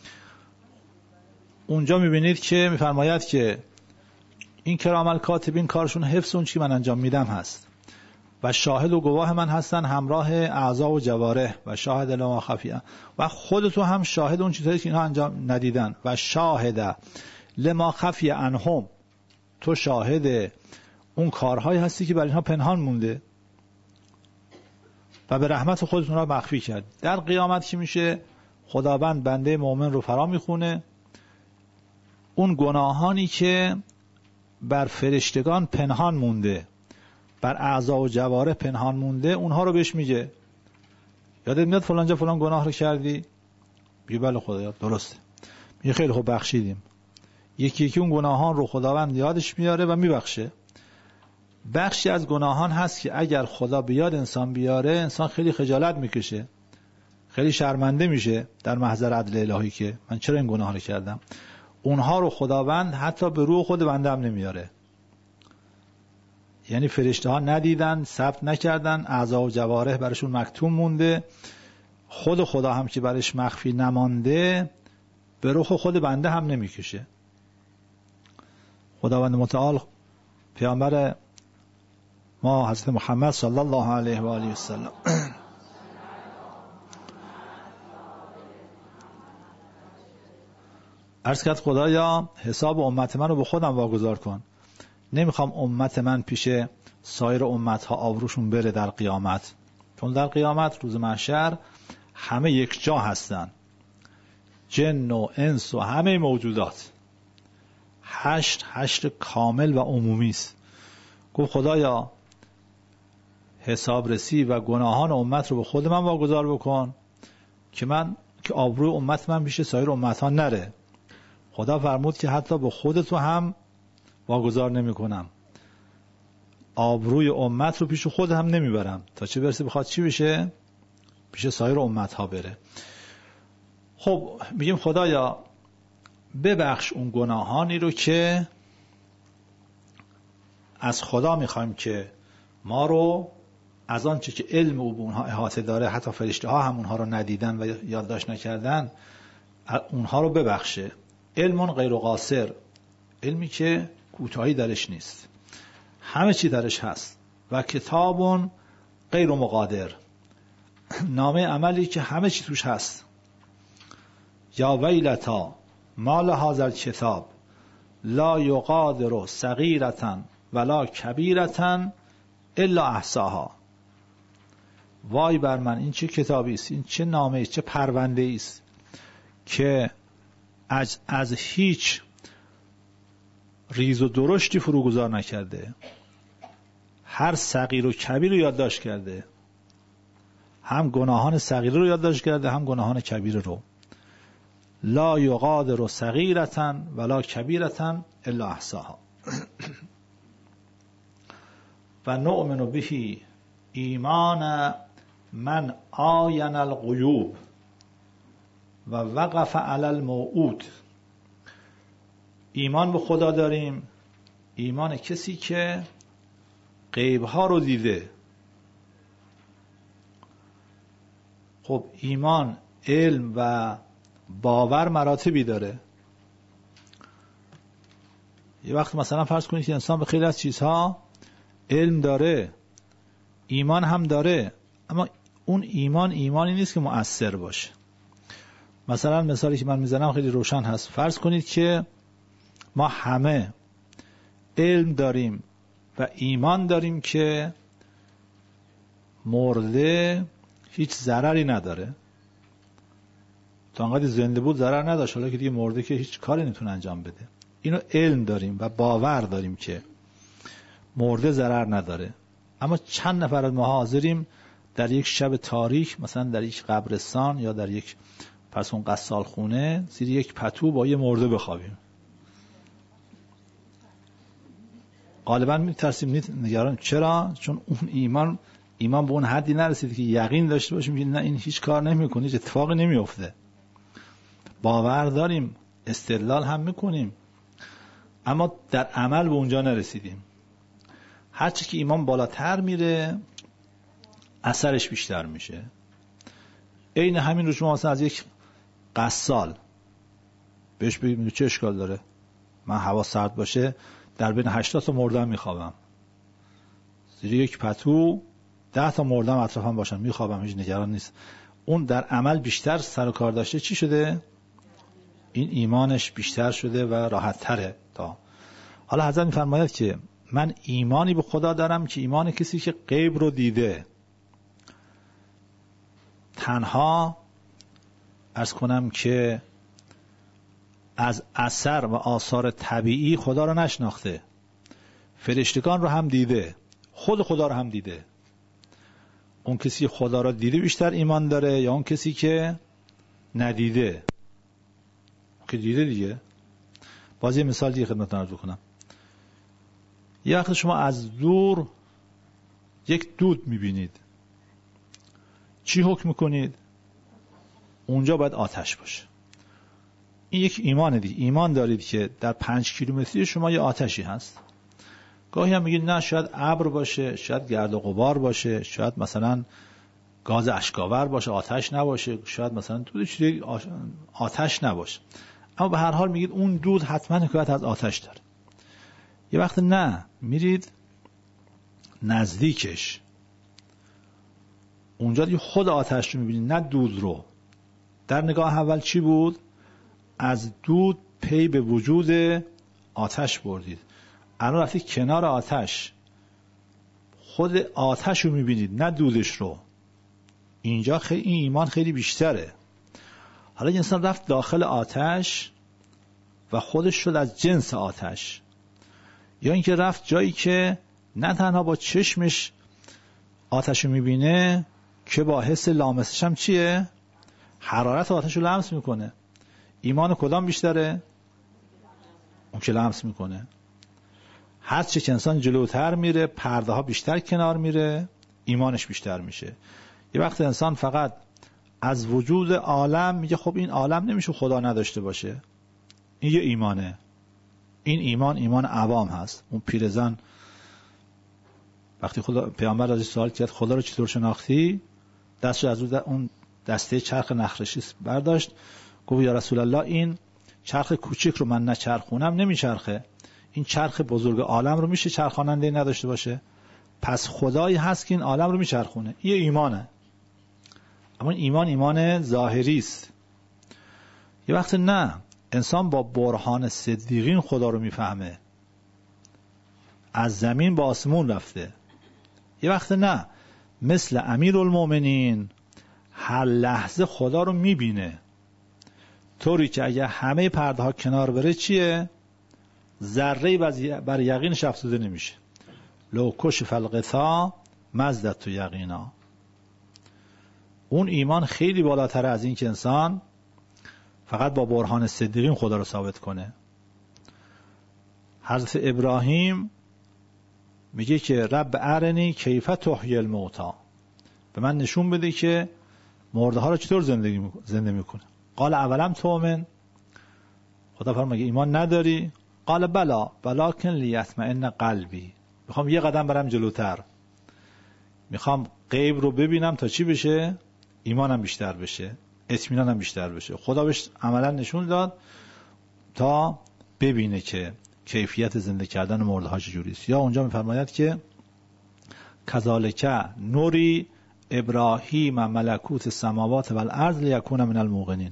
Speaker 1: اونجا میبینید که میفرماید که این کرام الکاتبین کارشون حفظ اون چی من انجام میدم هست و شاهد و گواه من هستن همراه اعضا و جوارح و شاهد لما خفیه و خودتو هم شاهد اون چیزایی که اینها انجام ندیدن و شاهد لما خفیه عنهم. تو شاهد اون کارهایی هستی که برای اینها پنهان مونده و به رحمت خودتون را مخفی کرد. در قیامت که میشه خداوند بنده مؤمن رو فرا میخونه، اون گناهانی که بر فرشتگان پنهان مونده، بر اعضا و جوارح پنهان مونده، اونها رو بهش میگه یادت میاد فلان جا فلان گناه رو کردی؟ میگه بله خدایا درسته. میگه خیلی خوب بخشیدیم. یکی یکی اون گناهان رو خداوند یادش میاره و میبخشه. بخشی از گناهان هست که اگر خدا بیاد انسان بیاره، انسان خیلی خجالت میکشه، خیلی شرمنده میشه در محضر عدل الهی که من چرا این گناه رو کردم. اونها رو خداوند حتی به روح خود بنده هم نمیاره. یعنی فرشته ها ندیدن، ثبت نکردن، اعضا و جوارح برشون مکتوم مونده، خود خدا هم که برش مخفی نمانده به روح خود بنده هم نمیکشه. خداوند متعال پیامبر ما حضرت محمد صلی الله علیه و آله و سلم عرض کرد خدایا حساب امت من رو به خودم واگذار کن. نمیخوام امت من پیش سایر امت ها آبروشون بره در قیامت، چون در قیامت روز محشر همه یک جا هستن، جن و انس و همه موجودات. هشت هشت کامل و عمومی است. گفت خدایا حسابرسی و گناهان امت رو به خود من واگذار بکن که من که آبروی امت من پیش سایر امت ها نره. خدا فرمود که حتی به خودتو هم واگذار نمی کنم، آبروی امت رو پیش خود هم نمیبرم تا چه برسه بخواد چی بشه؟ پیش سایر امت ها بره. خب میگیم خدایا ببخش اون گناهانی رو که از خدا میخوایم که ما رو از آن چه که علم او به اونها احاطه داره، حتی فرشته ها هم اونها رو ندیدن و یادداشت نکردن، اونها رو ببخشه. علم غیر قاصر، علمی که کوتاهی درش نیست، همه چی درش هست. و کتاب غیر مقادر، نامه عملی که همه چی توش هست. یا ویلتا ما لهذا الکتاب لا یغادر صغیرة ولا کبیرة الا احصاها. وای بر من، این چه کتابی است، این چه نامه است، چه پرونده است که از, از هیچ ریز و درشتی فروگذار نکرده. هر صغیر و کبیر رو یادداشت کرده، هم گناهان صغیره رو یادداشت کرده هم گناهان کبیره رو. لا یغادر صغیرة ولا کبیرة الا احصاها و نؤمن به ایمان من آین الغیوب و وقف علی الموعود. ایمان به خدا داریم، ایمان کسی که غیبها رو دیده. خب ایمان، علم و باور مراتبی داره. یه وقت مثلا فرض کنید که انسان به خیلی از چیزها علم داره، ایمان هم داره، اما اون ایمان ایمانی نیست که مؤثر باشه. مثلا مثالی که من میزنم خیلی روشن هست. فرض کنید که ما همه علم داریم و ایمان داریم که مرده هیچ ضرری نداره، تا انقدر زنده بود ضرر نداشت، حالا که دیگه مرده که هیچ کاری نمیتونه انجام بده. اینو علم داریم و باور داریم که مرده ضرر نداره، اما چند نفر از ما حاضریم در یک شب تاریک، مثلا در یک قبرستان یا در یک پرسون قصال خونه زیر یک پتو با یه مرده بخوابیم؟ غالبا میترسیم، نگران. چرا؟ چون اون ایمان ایمان به اون حدی نرسید که یقین داشته باشیم که نه این هیچ کار نمیکنه، هیچ اتفاقی نمیفته. باور داریم، استدلال هم میکنیم، اما در عمل به اونجا نرسیدیم. هرچی که ایمان بالاتر میره اثرش بیشتر میشه. عین همین رو شما مثلا از یک قصال بهش بگید چه اشکال داره من هوا سرد باشه در بین هشتاد تا مردم میخوابم، زیر یک پتو ده تا مردم اطرافم باشن میخوابم، هیچ نگران نیست. اون در عمل بیشتر سر و کار داشته، چی شده؟ این ایمانش بیشتر شده و راحت تره. تا حالا حضرت میفرماید که من ایمانی به خدا دارم که ایمان کسی که غیب رو دیده. تنها عرض کنم که از اثر و آثار طبیعی خدا رو نشناخته، فرشتگان رو هم دیده، خود خدا رو هم دیده. اون کسی خدا رو دیده بیشتر ایمان داره یا اون کسی که ندیده؟ که دیده دیگه. باز یه مثال دیگه خدمتتون عرض کنم. یه وقت شما از دور یک دود میبینید، چی حکم میکنید؟ اونجا باید آتش باشه. این یک ایمان دیگه. ایمان دارید که در پنج کیلومتری شما یه آتشی هست. گاهی هم میگید نه شاید ابر باشه، شاید گرد و غبار باشه، شاید مثلا گاز اشکاور باشه آتش نباشه، شاید مثلا دود چیزی آتش نباشه، اما به هر حال میگید اون دود حتما حکایت از آتش داره. یه وقت نه، میرید نزدیکش، اونجا دیگه خود آتش رو میبینید نه دود رو. در نگاه اول چی بود؟ از دود پی به وجود آتش بردید، الان رفتید کنار آتش، خود آتش رو میبینید نه دودش رو. اینجا خیلی این ایمان خیلی بیشتره. حالا این انسان رفت داخل آتش و خودش شد از جنس آتش، یا اینکه رفت جایی که نه تنها با چشمش آتش رو میبینه که با حس لامسش هم چیه؟ حرارت آتش رو لمس میکنه. ایمان کدام بیشتره؟ اون که لمس میکنه. هر چه که انسان جلوتر میره، پرده ها بیشتر کنار میره، ایمانش بیشتر میشه. یه وقت انسان فقط از وجود عالم میگه خب این عالم نمیشه خدا نداشته باشه، این یه ایمانه. این ایمان ایمان عوام هست. اون پیرزن وقتی خدا پیامبر ازش سوال کرد خدا رو چطور شناختی، دستش از اون دسته چرخ نخرشی برداشت، گفت یا رسول الله این چرخ کوچیک رو من نچرخونم نمیچرخه، این چرخ بزرگ عالم رو میشه چرخاننده نداشته باشه؟ پس خدایی هست که این عالم رو میچرخونه. این ایمانه. اما ایمان ایمان ظاهری است. یه وقت نه، انسان با برهان صدیقین خدا رو میفهمه، از زمین با آسمون رفته. یه وقت نه، مثل امیرالمومنین هر لحظه خدا رو میبینه، طوری که اگه همه پرده ها کنار بره چیه؟ ذره بر یقینش افزوده نمیشه. لو کشف الغطا مزدت تو یقینا. اون ایمان خیلی بالاتر از این که انسان فقط با برهان صدیقین خدا رو ثابت کنه. حضرت ابراهیم میگه که رب ارنی کیف تحیی الموتی، به من نشون بده که مرده ها رو چطور زندگی زنده میکنه. قال اولم تؤمن، خدا فرمود مگه ایمان نداری؟ قال بلا ولکن لیطمئن قلبی، میخوام یه قدم برم جلوتر، میخوام غیب رو ببینم تا چی بشه؟ ایمانم بیشتر بشه، اطمینانم بیشتر بشه. خدا بهش عملا نشون داد تا ببینه که کیفیت زنده کردن مرده ها چجوری است. یا اونجا میفرماید که کذالک نوری ابراهیم ملکوت السماوات والارض لیکون من الموقنین،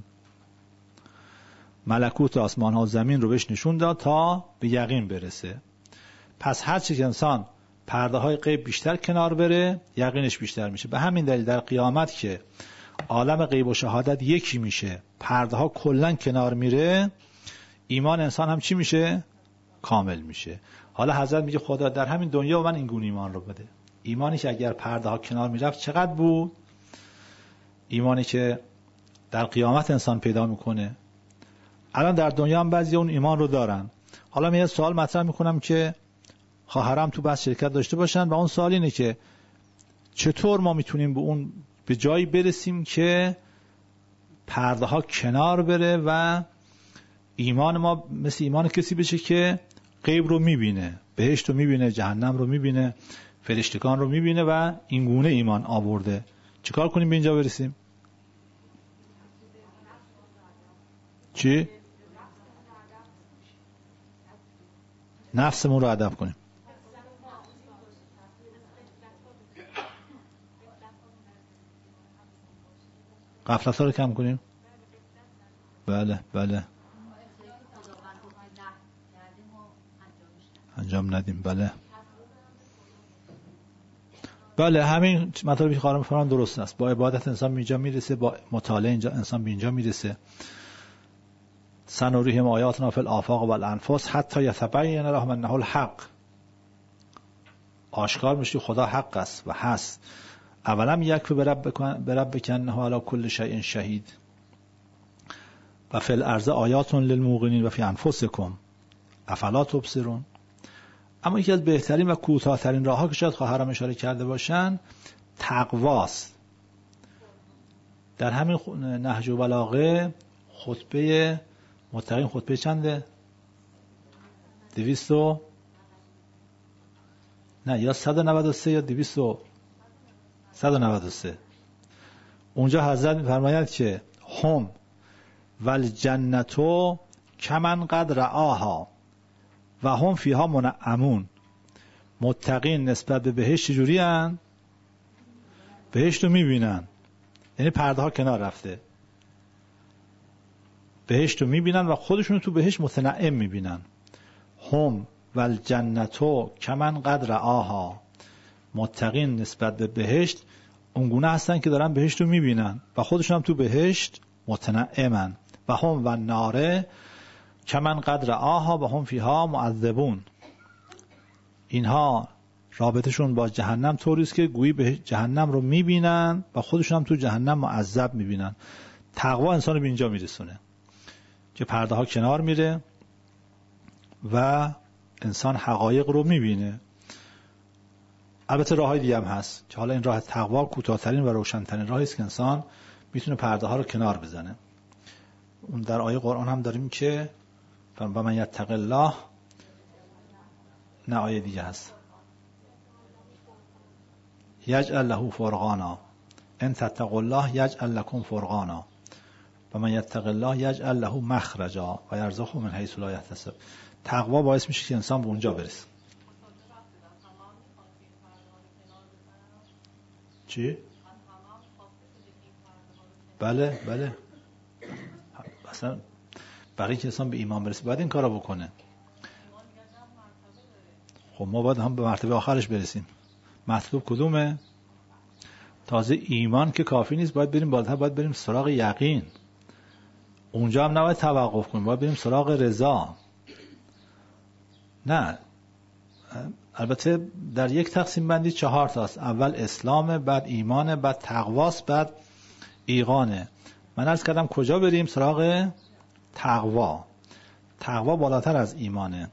Speaker 1: ملکوت آسمان ها و زمین رو بهش نشون داد تا به یقین برسه. پس هر چی که انسان پرده های غیب بیشتر کنار بره یقینش بیشتر میشه. به همین دلیل در قیامت که عالم غیب و شهادت یکی میشه، پرده ها کلا کنار میره، ایمان انسان هم چی میشه؟ کامل میشه. حالا حضرت میگه خدا در همین دنیا و من این گونه ایمان رو بده. ایمانی که اگر پرده ها کنار میرفت چقدر بود؟ ایمانی که در قیامت انسان پیدا میکنه. الان در دنیا هم بعضی اون ایمان رو دارن. حالا من یه سوال مطرح میکنم که خواهرام تو بحث شرکت داشته باشن و اون سوال اینه که چطور ما میتونیم به اون به جایی برسیم که پرده ها کنار بره و ایمان ما مثل ایمان کسی بشه که غیب رو میبینه، بهشت رو میبینه، جهنم رو میبینه، فرشتگان رو میبینه و این گونه ایمان آورده. چیکار کنیم به اینجا برسیم؟ چی؟ نفسمون رو ادب کنیم. غفلت ها رو کم کنیم. بله بله انجام ندیم. بله بله همین مطالبی که خواهرام فرمان درست است. با عبادت انسان به اینجا میرسه، با مطالعه اینجا انسان به اینجا میرسه. سنوریهم آیاتنا فی الآفاق و الانفس حتی یتبین لهم انه الحق، آشکار میشه خدا حق است و هست. اولم یکفی بربک انه علی کل شیء شهید و فی الارض آیات للموقنین و فی انفسکم افلا تبصرون. اما یکی از بهترین و کوتاه‌ترین راه‌ها که شاید خواهرام اشاره کرده باشن تقواست. در همین نهج و بلاغه خطبه متقین خطبه چنده؟ دویست و نه یا صد و نود و سه یا دویست و صد و نود و سه. اونجا حضرت می‌فرماید که هم والجنتو کمن قد رآها و هم فیها منعمون. متقین نسبت به بهشت چجوری هن؟ بهشت رو میبینن، یعنی پرده ها کنار رفته، بهشت رو میبینن و خودشون تو بهشت متنعم میبینن. هم والجنتو کمن قد رآها، متقین نسبت به بهشت اونگونه هستن که دارن بهشت رو میبینن و خودشون هم تو بهشت متنعمن. و هم و ناره کمن قد رآها و هم فیها معذبون. اینها رابطشون با جهنم طوری است که گویی به جهنم رو میبینن و خودشون هم تو جهنم معذب میبینن. تقوا انسان رو به اینجا میرسونه که پرده ها کنار میره و انسان حقایق رو میبینه. البته راه های دیگه هم هست که حالا این راه تقوا کوتاه‌ترین و روشن‌ترین راهی است که انسان میتونه پرده ها رو کنار بزنه. اون در آیه قرآن هم داریم که و من یتق الله، نه آیه دیگه هست، یجعل له فرقانا ان تتقوا الله یجعل لكم فرقانا و من یتق الله یجعل له مخرجا و یرزقه من حیث لا یحتسب. تقوا باعث میشه که انسان به اونجا برسه. چی؟ بله بله اصلا برای که انسان به ایمان برسه باید این کارا بکنه. خب ما باید هم به مرتبه آخرش برسیم. مطلوب کدومه؟ تازه ایمان که کافی نیست، باید بریم بالاتر، باید بریم سراغ یقین. اونجا هم نباید توقف کنیم، باید بریم سراغ رضا. نه البته در یک تقسیم بندی چهار تاست. اول اسلام، بعد ایمان، بعد تقواست، بعد ایقانه. من عرض کردم کجا بریم؟ سراغ تقوا. تقوا بالاتر از ایمانه،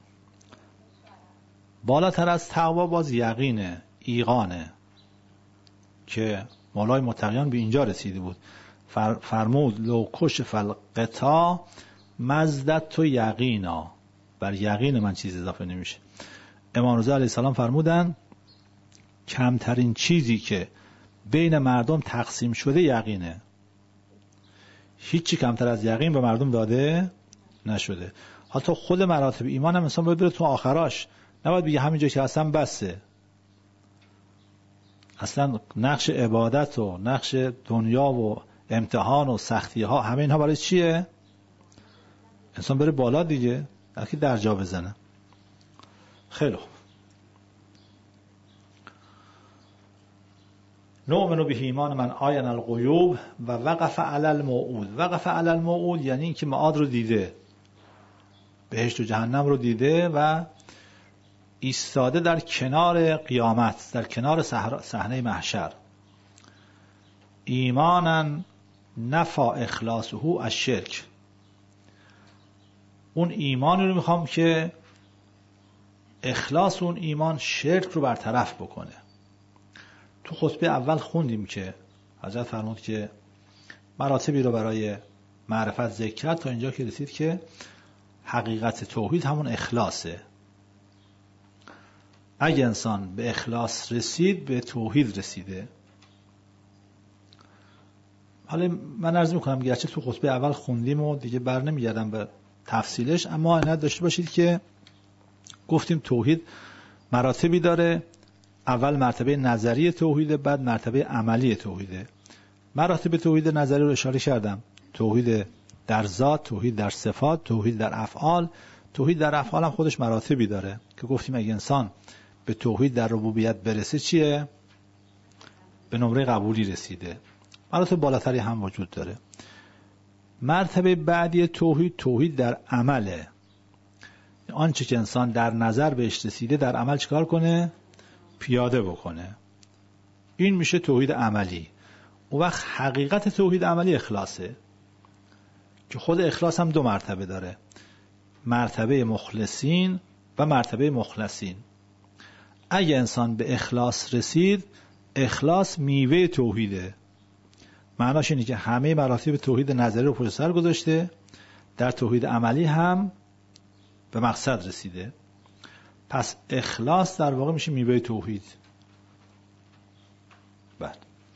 Speaker 1: بالاتر از تقوا باز یقینه، ایقانه، که مولای متقیان به اینجا رسیده بود. فرمود لو کشف الغطا مزدت و یقینا، بر یقین من چیز اضافه نمیشه. امام رضا علیه السلام فرمودن کمترین چیزی که بین مردم تقسیم شده یقینه، هیچی کمتر از یقین به مردم داده نشده. حتی خود مراتب ایمان هم انسان باید بره تو آخراش، نباید بگه همینجا که هستم بسه. اصلا نقش عبادت و نقش دنیا و امتحان و سختی ها همه اینها برای چیه؟ انسان بره بالا دیگه، بلکه در جا بزنه. خیلی خوب. نؤمن به ایمان من آین الغیوب و وقف علی الموعود. وقف علی الموعود یعنی اینکه معاد رو دیده، بهشت و جهنم رو دیده و ایستاده در کنار قیامت، در کنار صحنه محشر. ایمانا نفا اخلاصه از شرک. اون ایمانی رو میخوام که اخلاص اون ایمان شرک رو برطرف بکنه. تو خطبه اول خوندیم که حضرت فرمود که مراتبی رو برای معرفت ذکر کرد تا اینجا که رسید که حقیقت توحید همون اخلاصه. اگه انسان به اخلاص رسید به توحید رسیده. حالا من عرض میکنم گرچه تو خطبه اول خوندیم و دیگه بر نمیگردم به تفصیلش، اما عنایت داشته باشید که گفتیم توحید مراتبی داره. اول مرتبه نظری توحیده، بعد مرتبه عملی توحیده. مراتب توحید نظری رو اشاره کردم: توحید در ذات، توحید در صفات، توحید در افعال. توحید در افعال هم خودش مراتبی داره که گفتیم اگه انسان به توحید در ربوبیت برسه چیه؟ به نمره قبولی رسیده. مراتب بالاتری هم وجود داره. مرتبه بعدی توحید توحید در عمله. آنچه که انسان در نظر بهش رسیده در عمل چیکار کنه؟ پیاده بکنه. این میشه توحید عملی. اون وقت حقیقت توحید عملی اخلاصه که خود اخلاص هم دو مرتبه داره: مرتبه مخلصین و مرتبه مخلصین. اگه انسان به اخلاص رسید، اخلاص میوه توحیده. معناش اینه که همه مراتب توحید نظری رو پشت سر گذاشته، در توحید عملی هم به مقصد رسیده. پس اخلاص در واقع میشه میوه توحید. بعد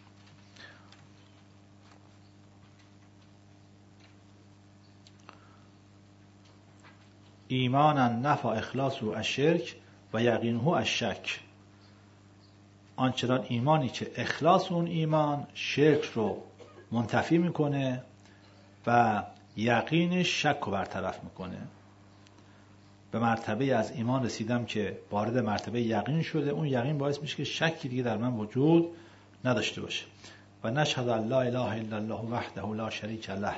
Speaker 1: ایمانا نفع اخلاص و الشرک و یقینه الشک. آنچنان ایمانی که اخلاص اون ایمان شرک رو منتفی میکنه و یقین شک رو برطرف میکنه. به مرتبه از ایمان رسیدم که وارد مرتبه یقین شده، اون یقین باعث میشه که شکی دیگه در من وجود نداشته باشه. و نشهد ان لا اله الا الله وحده لا شریک له.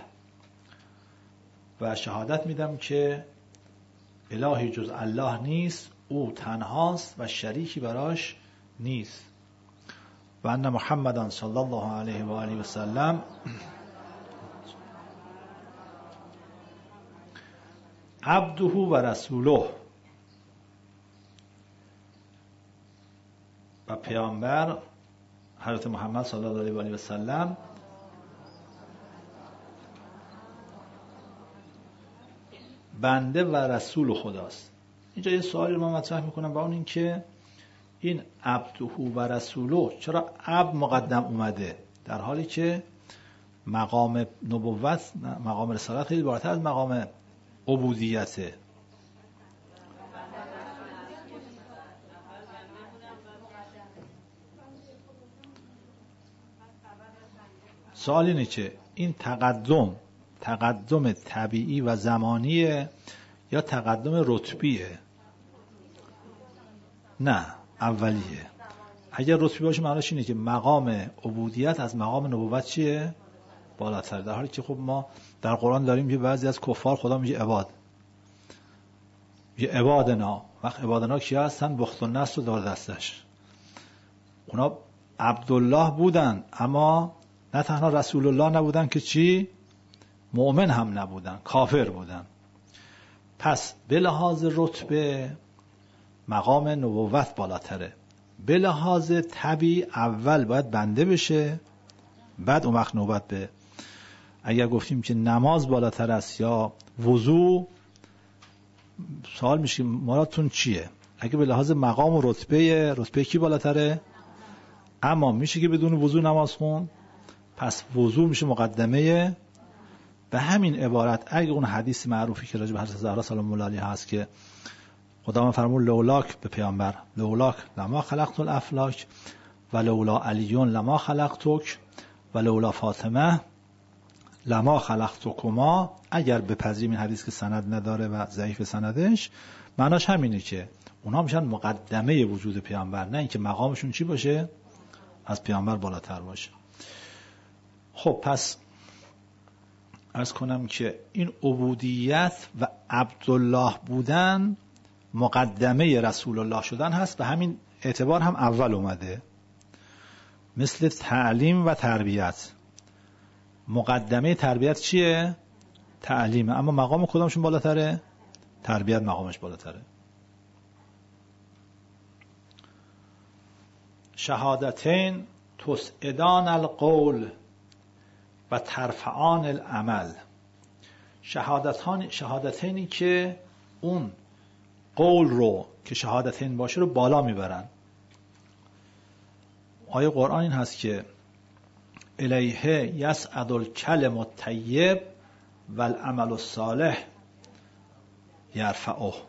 Speaker 1: و شهادت میدم که الهی جز الله نیست، او تنهاست و شریکی براش نیست. و ان محمدن صلی الله علیه و آله و سلم عبده و رسوله. و پیامبر حضرت محمد صلی الله علیه و آله و سلم بنده و رسول خداست. اینجا یه سوالی رو من مطرح میکنم و اون این که این عبده و رسوله چرا عبد مقدم اومده در حالی که مقام نبوت، مقام رسالت خیلی بالاتر از مقام عبودیته؟ سوال اینه که این تقدم تقدم طبیعی و زمانیه یا تقدم رتبیه؟ نه، اولیه. اگر رتبی باشه معنیش اینه که مقام عبودیت از مقام نبوت چیه؟ بالاتر. در حالی که خب ما در قرآن داریم که بعضی از کفار خدا میگه عباد، میگه عبادنا وقت عبادنا کیا هستن؟ بخت النصر رو دار دستش. اونا عبدالله بودن اما نه تنها رسول الله نبودن که چی؟ مؤمن هم نبودن، کافر بودن. پس به لحاظ رتبه مقام نبوت بالاتره. به لحاظ طبیع اول باید بنده بشه، بعد اون وقت نوبت به. اگر گفتیم که نماز بالاتر است یا وضو، سوال میشه مرادتون چیه؟ اگه به لحاظ مقام و رتبه، رتبه کی بالاتره؟ اما میشه که بدون وضو نماز خون؟ پس وضو میشه مقدمه. به همین عبارت اگه اون حدیث معروفی که راجع به حضرت زهرا سلام الله علیها هست که خداوند فرمود لولاک به پیامبر، لولاک لما خلقت الافلاک و لولا علیون لما خلقتک و لولا فاطمه لما خلقتکما، اگر بپذیریم این حدیث که سند نداره و ضعیف سندش، معناش همینه که اونا میشن مقدمه وجود پیامبر، نه اینکه مقامشون چی باشه؟ از پیامبر بالاتر باشه. خب پس عرض کنم که این عبودیت و عبدالله بودن مقدمه رسول الله شدن هست، به همین اعتبار هم اول اومده. مثل تعلیم و تربیت، مقدمه تربیت چیه؟ تعلیمه، اما مقام کدامشون بالاتره؟ تربیت مقامش بالاتره. شهادتین تسعدان القول و ترفعان العمل. شهادتان شهادتینی که اون قول رو که شهادتین باشه رو بالا میبرن. آیه قرآن این هست که الیه یسعد الکلم الطیب و العمل الصالح یرفعه.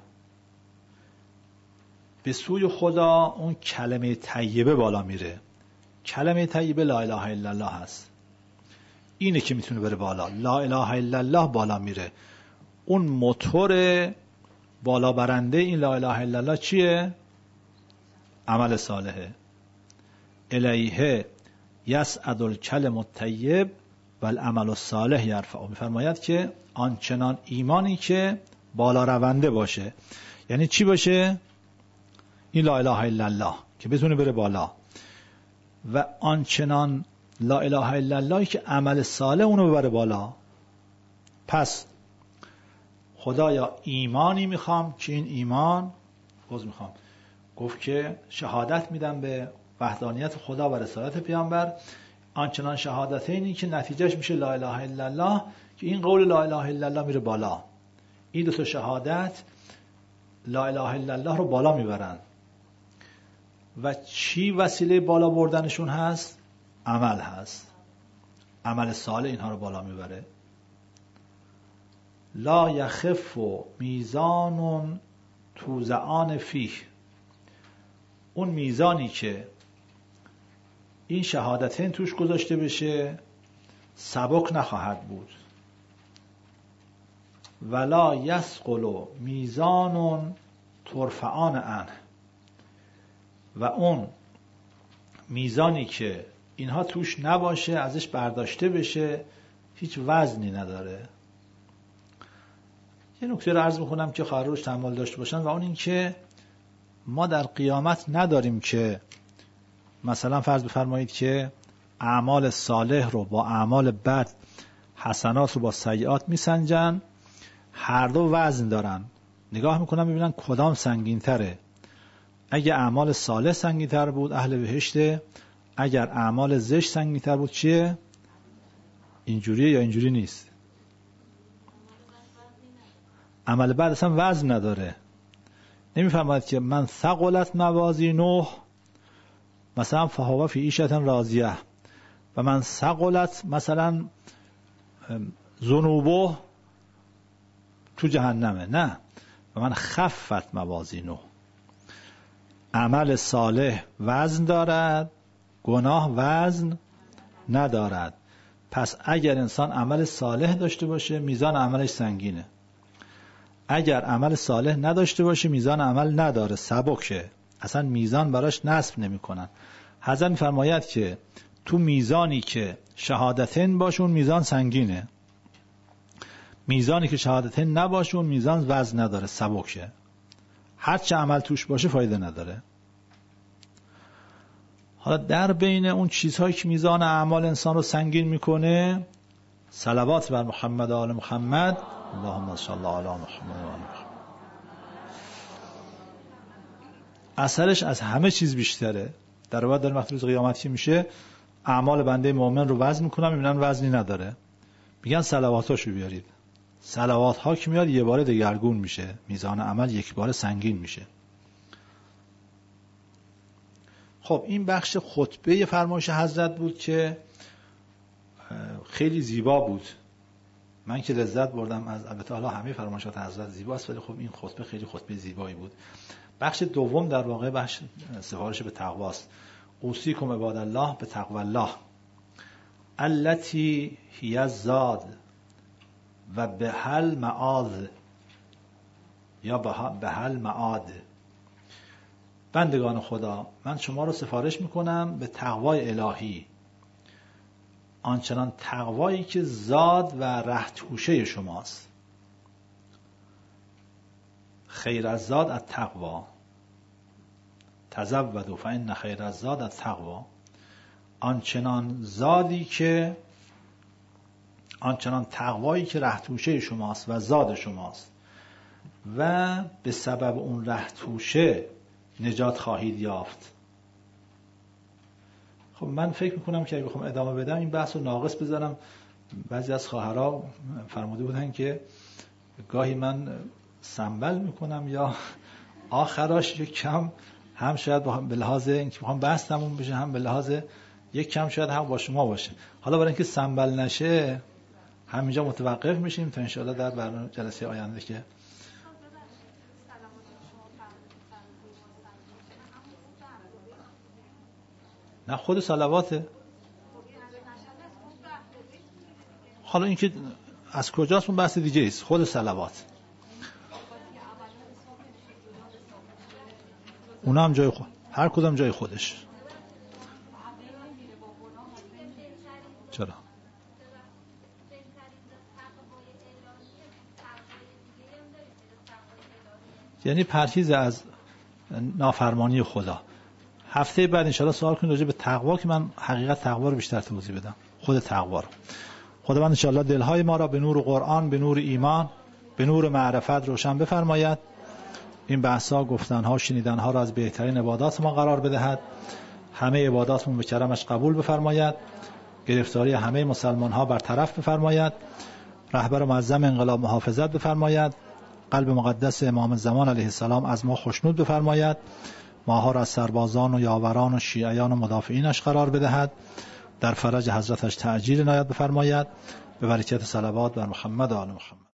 Speaker 1: به سوی خدا اون کلمه طیبه بالا میره. کلمه طیبه لا اله الا الله هست، اینه که میتونه بره بالا. لا اله الا الله بالا میره. اون موتور بالا برنده این لا اله الا الله چیه؟ عمل صالحه. الیه یسعد الکلم الطیب و العمل الصالح یرفعه. میفرماید که آنچنان ایمانی که بالا رونده باشه. یعنی چی باشه؟ این لا اله الا الله که بتونه بره بالا، و آنچنان لا اله الا الله که عمل صالح اونو ببره بالا. پس خدایا ایمانی میخوام که این ایمان باز میخوام گفت که شهادت میدم به وحدانیت خدا و رسالت پیامبر، آنچنان شهادتینی که نتیجهش میشه لا اله الا الله که این قول لا اله الا الله میره بالا. این دو تا شهادت لا اله الا الله رو بالا میبرن. و چی وسیله بالا بردنشون هست؟ عمل هست. عمل صالح اینها رو بالا میبره. لا یخف میزان توزعان فیه. اون میزانی که این شهادتین توش گذاشته بشه سبک نخواهد بود. ولا یثقل میزان ترفعان عنه. و اون میزانی که اینها توش نباشه ازش برداشته بشه هیچ وزنی نداره. یه نکته رو عرض میکنم که خواهر روش تحمل داشته باشن، و اون این که ما در قیامت نداریم که مثلا فرض بفرمایید که اعمال صالح رو با اعمال بد، حسنات رو با سیئات میسنجن، هر دو وزن دارن، نگاه میکنن ببینن کدام سنگین تره. اگه اعمال صالح سنگین تر بود اهل بهشته، اگر اعمال زشت سنگین تر بود چیه؟ اینجوریه یا اینجوری نیست؟ عمل بد اصلا وزن نداره. نمیفرماید که من ثقلت موازینه مثلا فهو فی عیشة راضیه و من ثقلت مثلا ذنوبه تو جهنمه. نه، و من خفت موازینه. عمل صالح وزن دارد، گناه وزن ندارد. پس اگر انسان عمل صالح داشته باشه میزان عملش سنگینه، اگر عمل صالح نداشته باشه میزان عمل نداره، سبکه، اصلا میزان براش نصب نمی کنن. حضرت فرماید که تو میزانی که شهادتین باشون میزان سنگینه، میزانی که شهادتین نباشون میزان وزن نداره، سبکه. هر چه عمل توش باشه فایده نداره. حالا در بین اون چیزهایی که میزان اعمال انسان رو سنگین میکنه، صلوات بر محمد و آل محمد، اللهم صل علی محمد و آل محمد، اثرش از همه چیز بیشتره. در واقع در وقت روز قیامت که میشه اعمال بنده مؤمن رو وزن میکنن، میبینن وزنی نداره، میگن صلواتاشو بیارید. صلوات ها که میاد یه باره دگرگون میشه، میزان عمل یک باره سنگین میشه. خب این بخش خطبه فرمایش حضرت بود که خیلی زیبا بود. من که لذت بردم از، البته حالا همه فرمایشات حضرت زیباست، ولی خب این خطبه خیلی خطبه زیبایی بود. بخش دوم در واقع بخش سفارش به تقواست. اوصیکم عباد الله به تقوی الله التی هی الزاد و به هل معاد یا به هل معاد. بندگان خدا، من شما رو سفارش میکنم به تقوای الهی، آنچنان تقوایی که زاد و ره توشه شماست. خیر الزاد التقوا، تزودوا فإن خیر الزاد التقوا. آنچنان زادی که آنچنان تقوایی که ره توشه شماست و زاد شماست و به سبب اون ره توشه نجات خواهید یافت. خب من فکر میکنم که اگه بخوام ادامه بدم این بحث رو ناقص بذارم. بعضی از خواهرها فرموده بودن که گاهی من سنبل میکنم یا آخراش یک کم هم شاید به لحاظ اینکه بخوام بحث تموم بشه، هم به لحاظ یک کم شاید هم با شما باشه. حالا برای اینکه سنبل نشه همینجا متوقف میشیم تا انشاءالله در برنامه جلسه آینده که نه خود صلواته. حالا اینکه از کجاست اون بحث دیگه است. خود صلوات اونا هم جای خود، هر کدام جای خودش. چرا؟ یعنی پرهیز از نافرمانی خدا. هفته بعد انشاءالله سوال کنید راجع به تقوا که من حقیقت تقوا رو بیشتر توضیح بدم، خود تقوا رو. خداوند انشاءالله دلهای ما را به نور قرآن، به نور ایمان، به نور معرفت روشن بفرماید. این بحثا، گفتنها، شنیدنها را از بهترین عبادات ما قرار بدهد. همه عباداتمون به کرمش قبول بفرماید. گرفتاری همه مسلمان ها برطرف بفرماید. رهبر معظم انقلاب محافظت بفرماید. قلب مقدس امام زمان علیه السلام از ما خوشنود بفرماید. ماها را از سربازان و یاوران و شیعیان و مدافعینش قرار بدهد. در فرج حضرتش تعجیل عنایت بفرماید. به برکت صلوات بر محمد و آل محمد.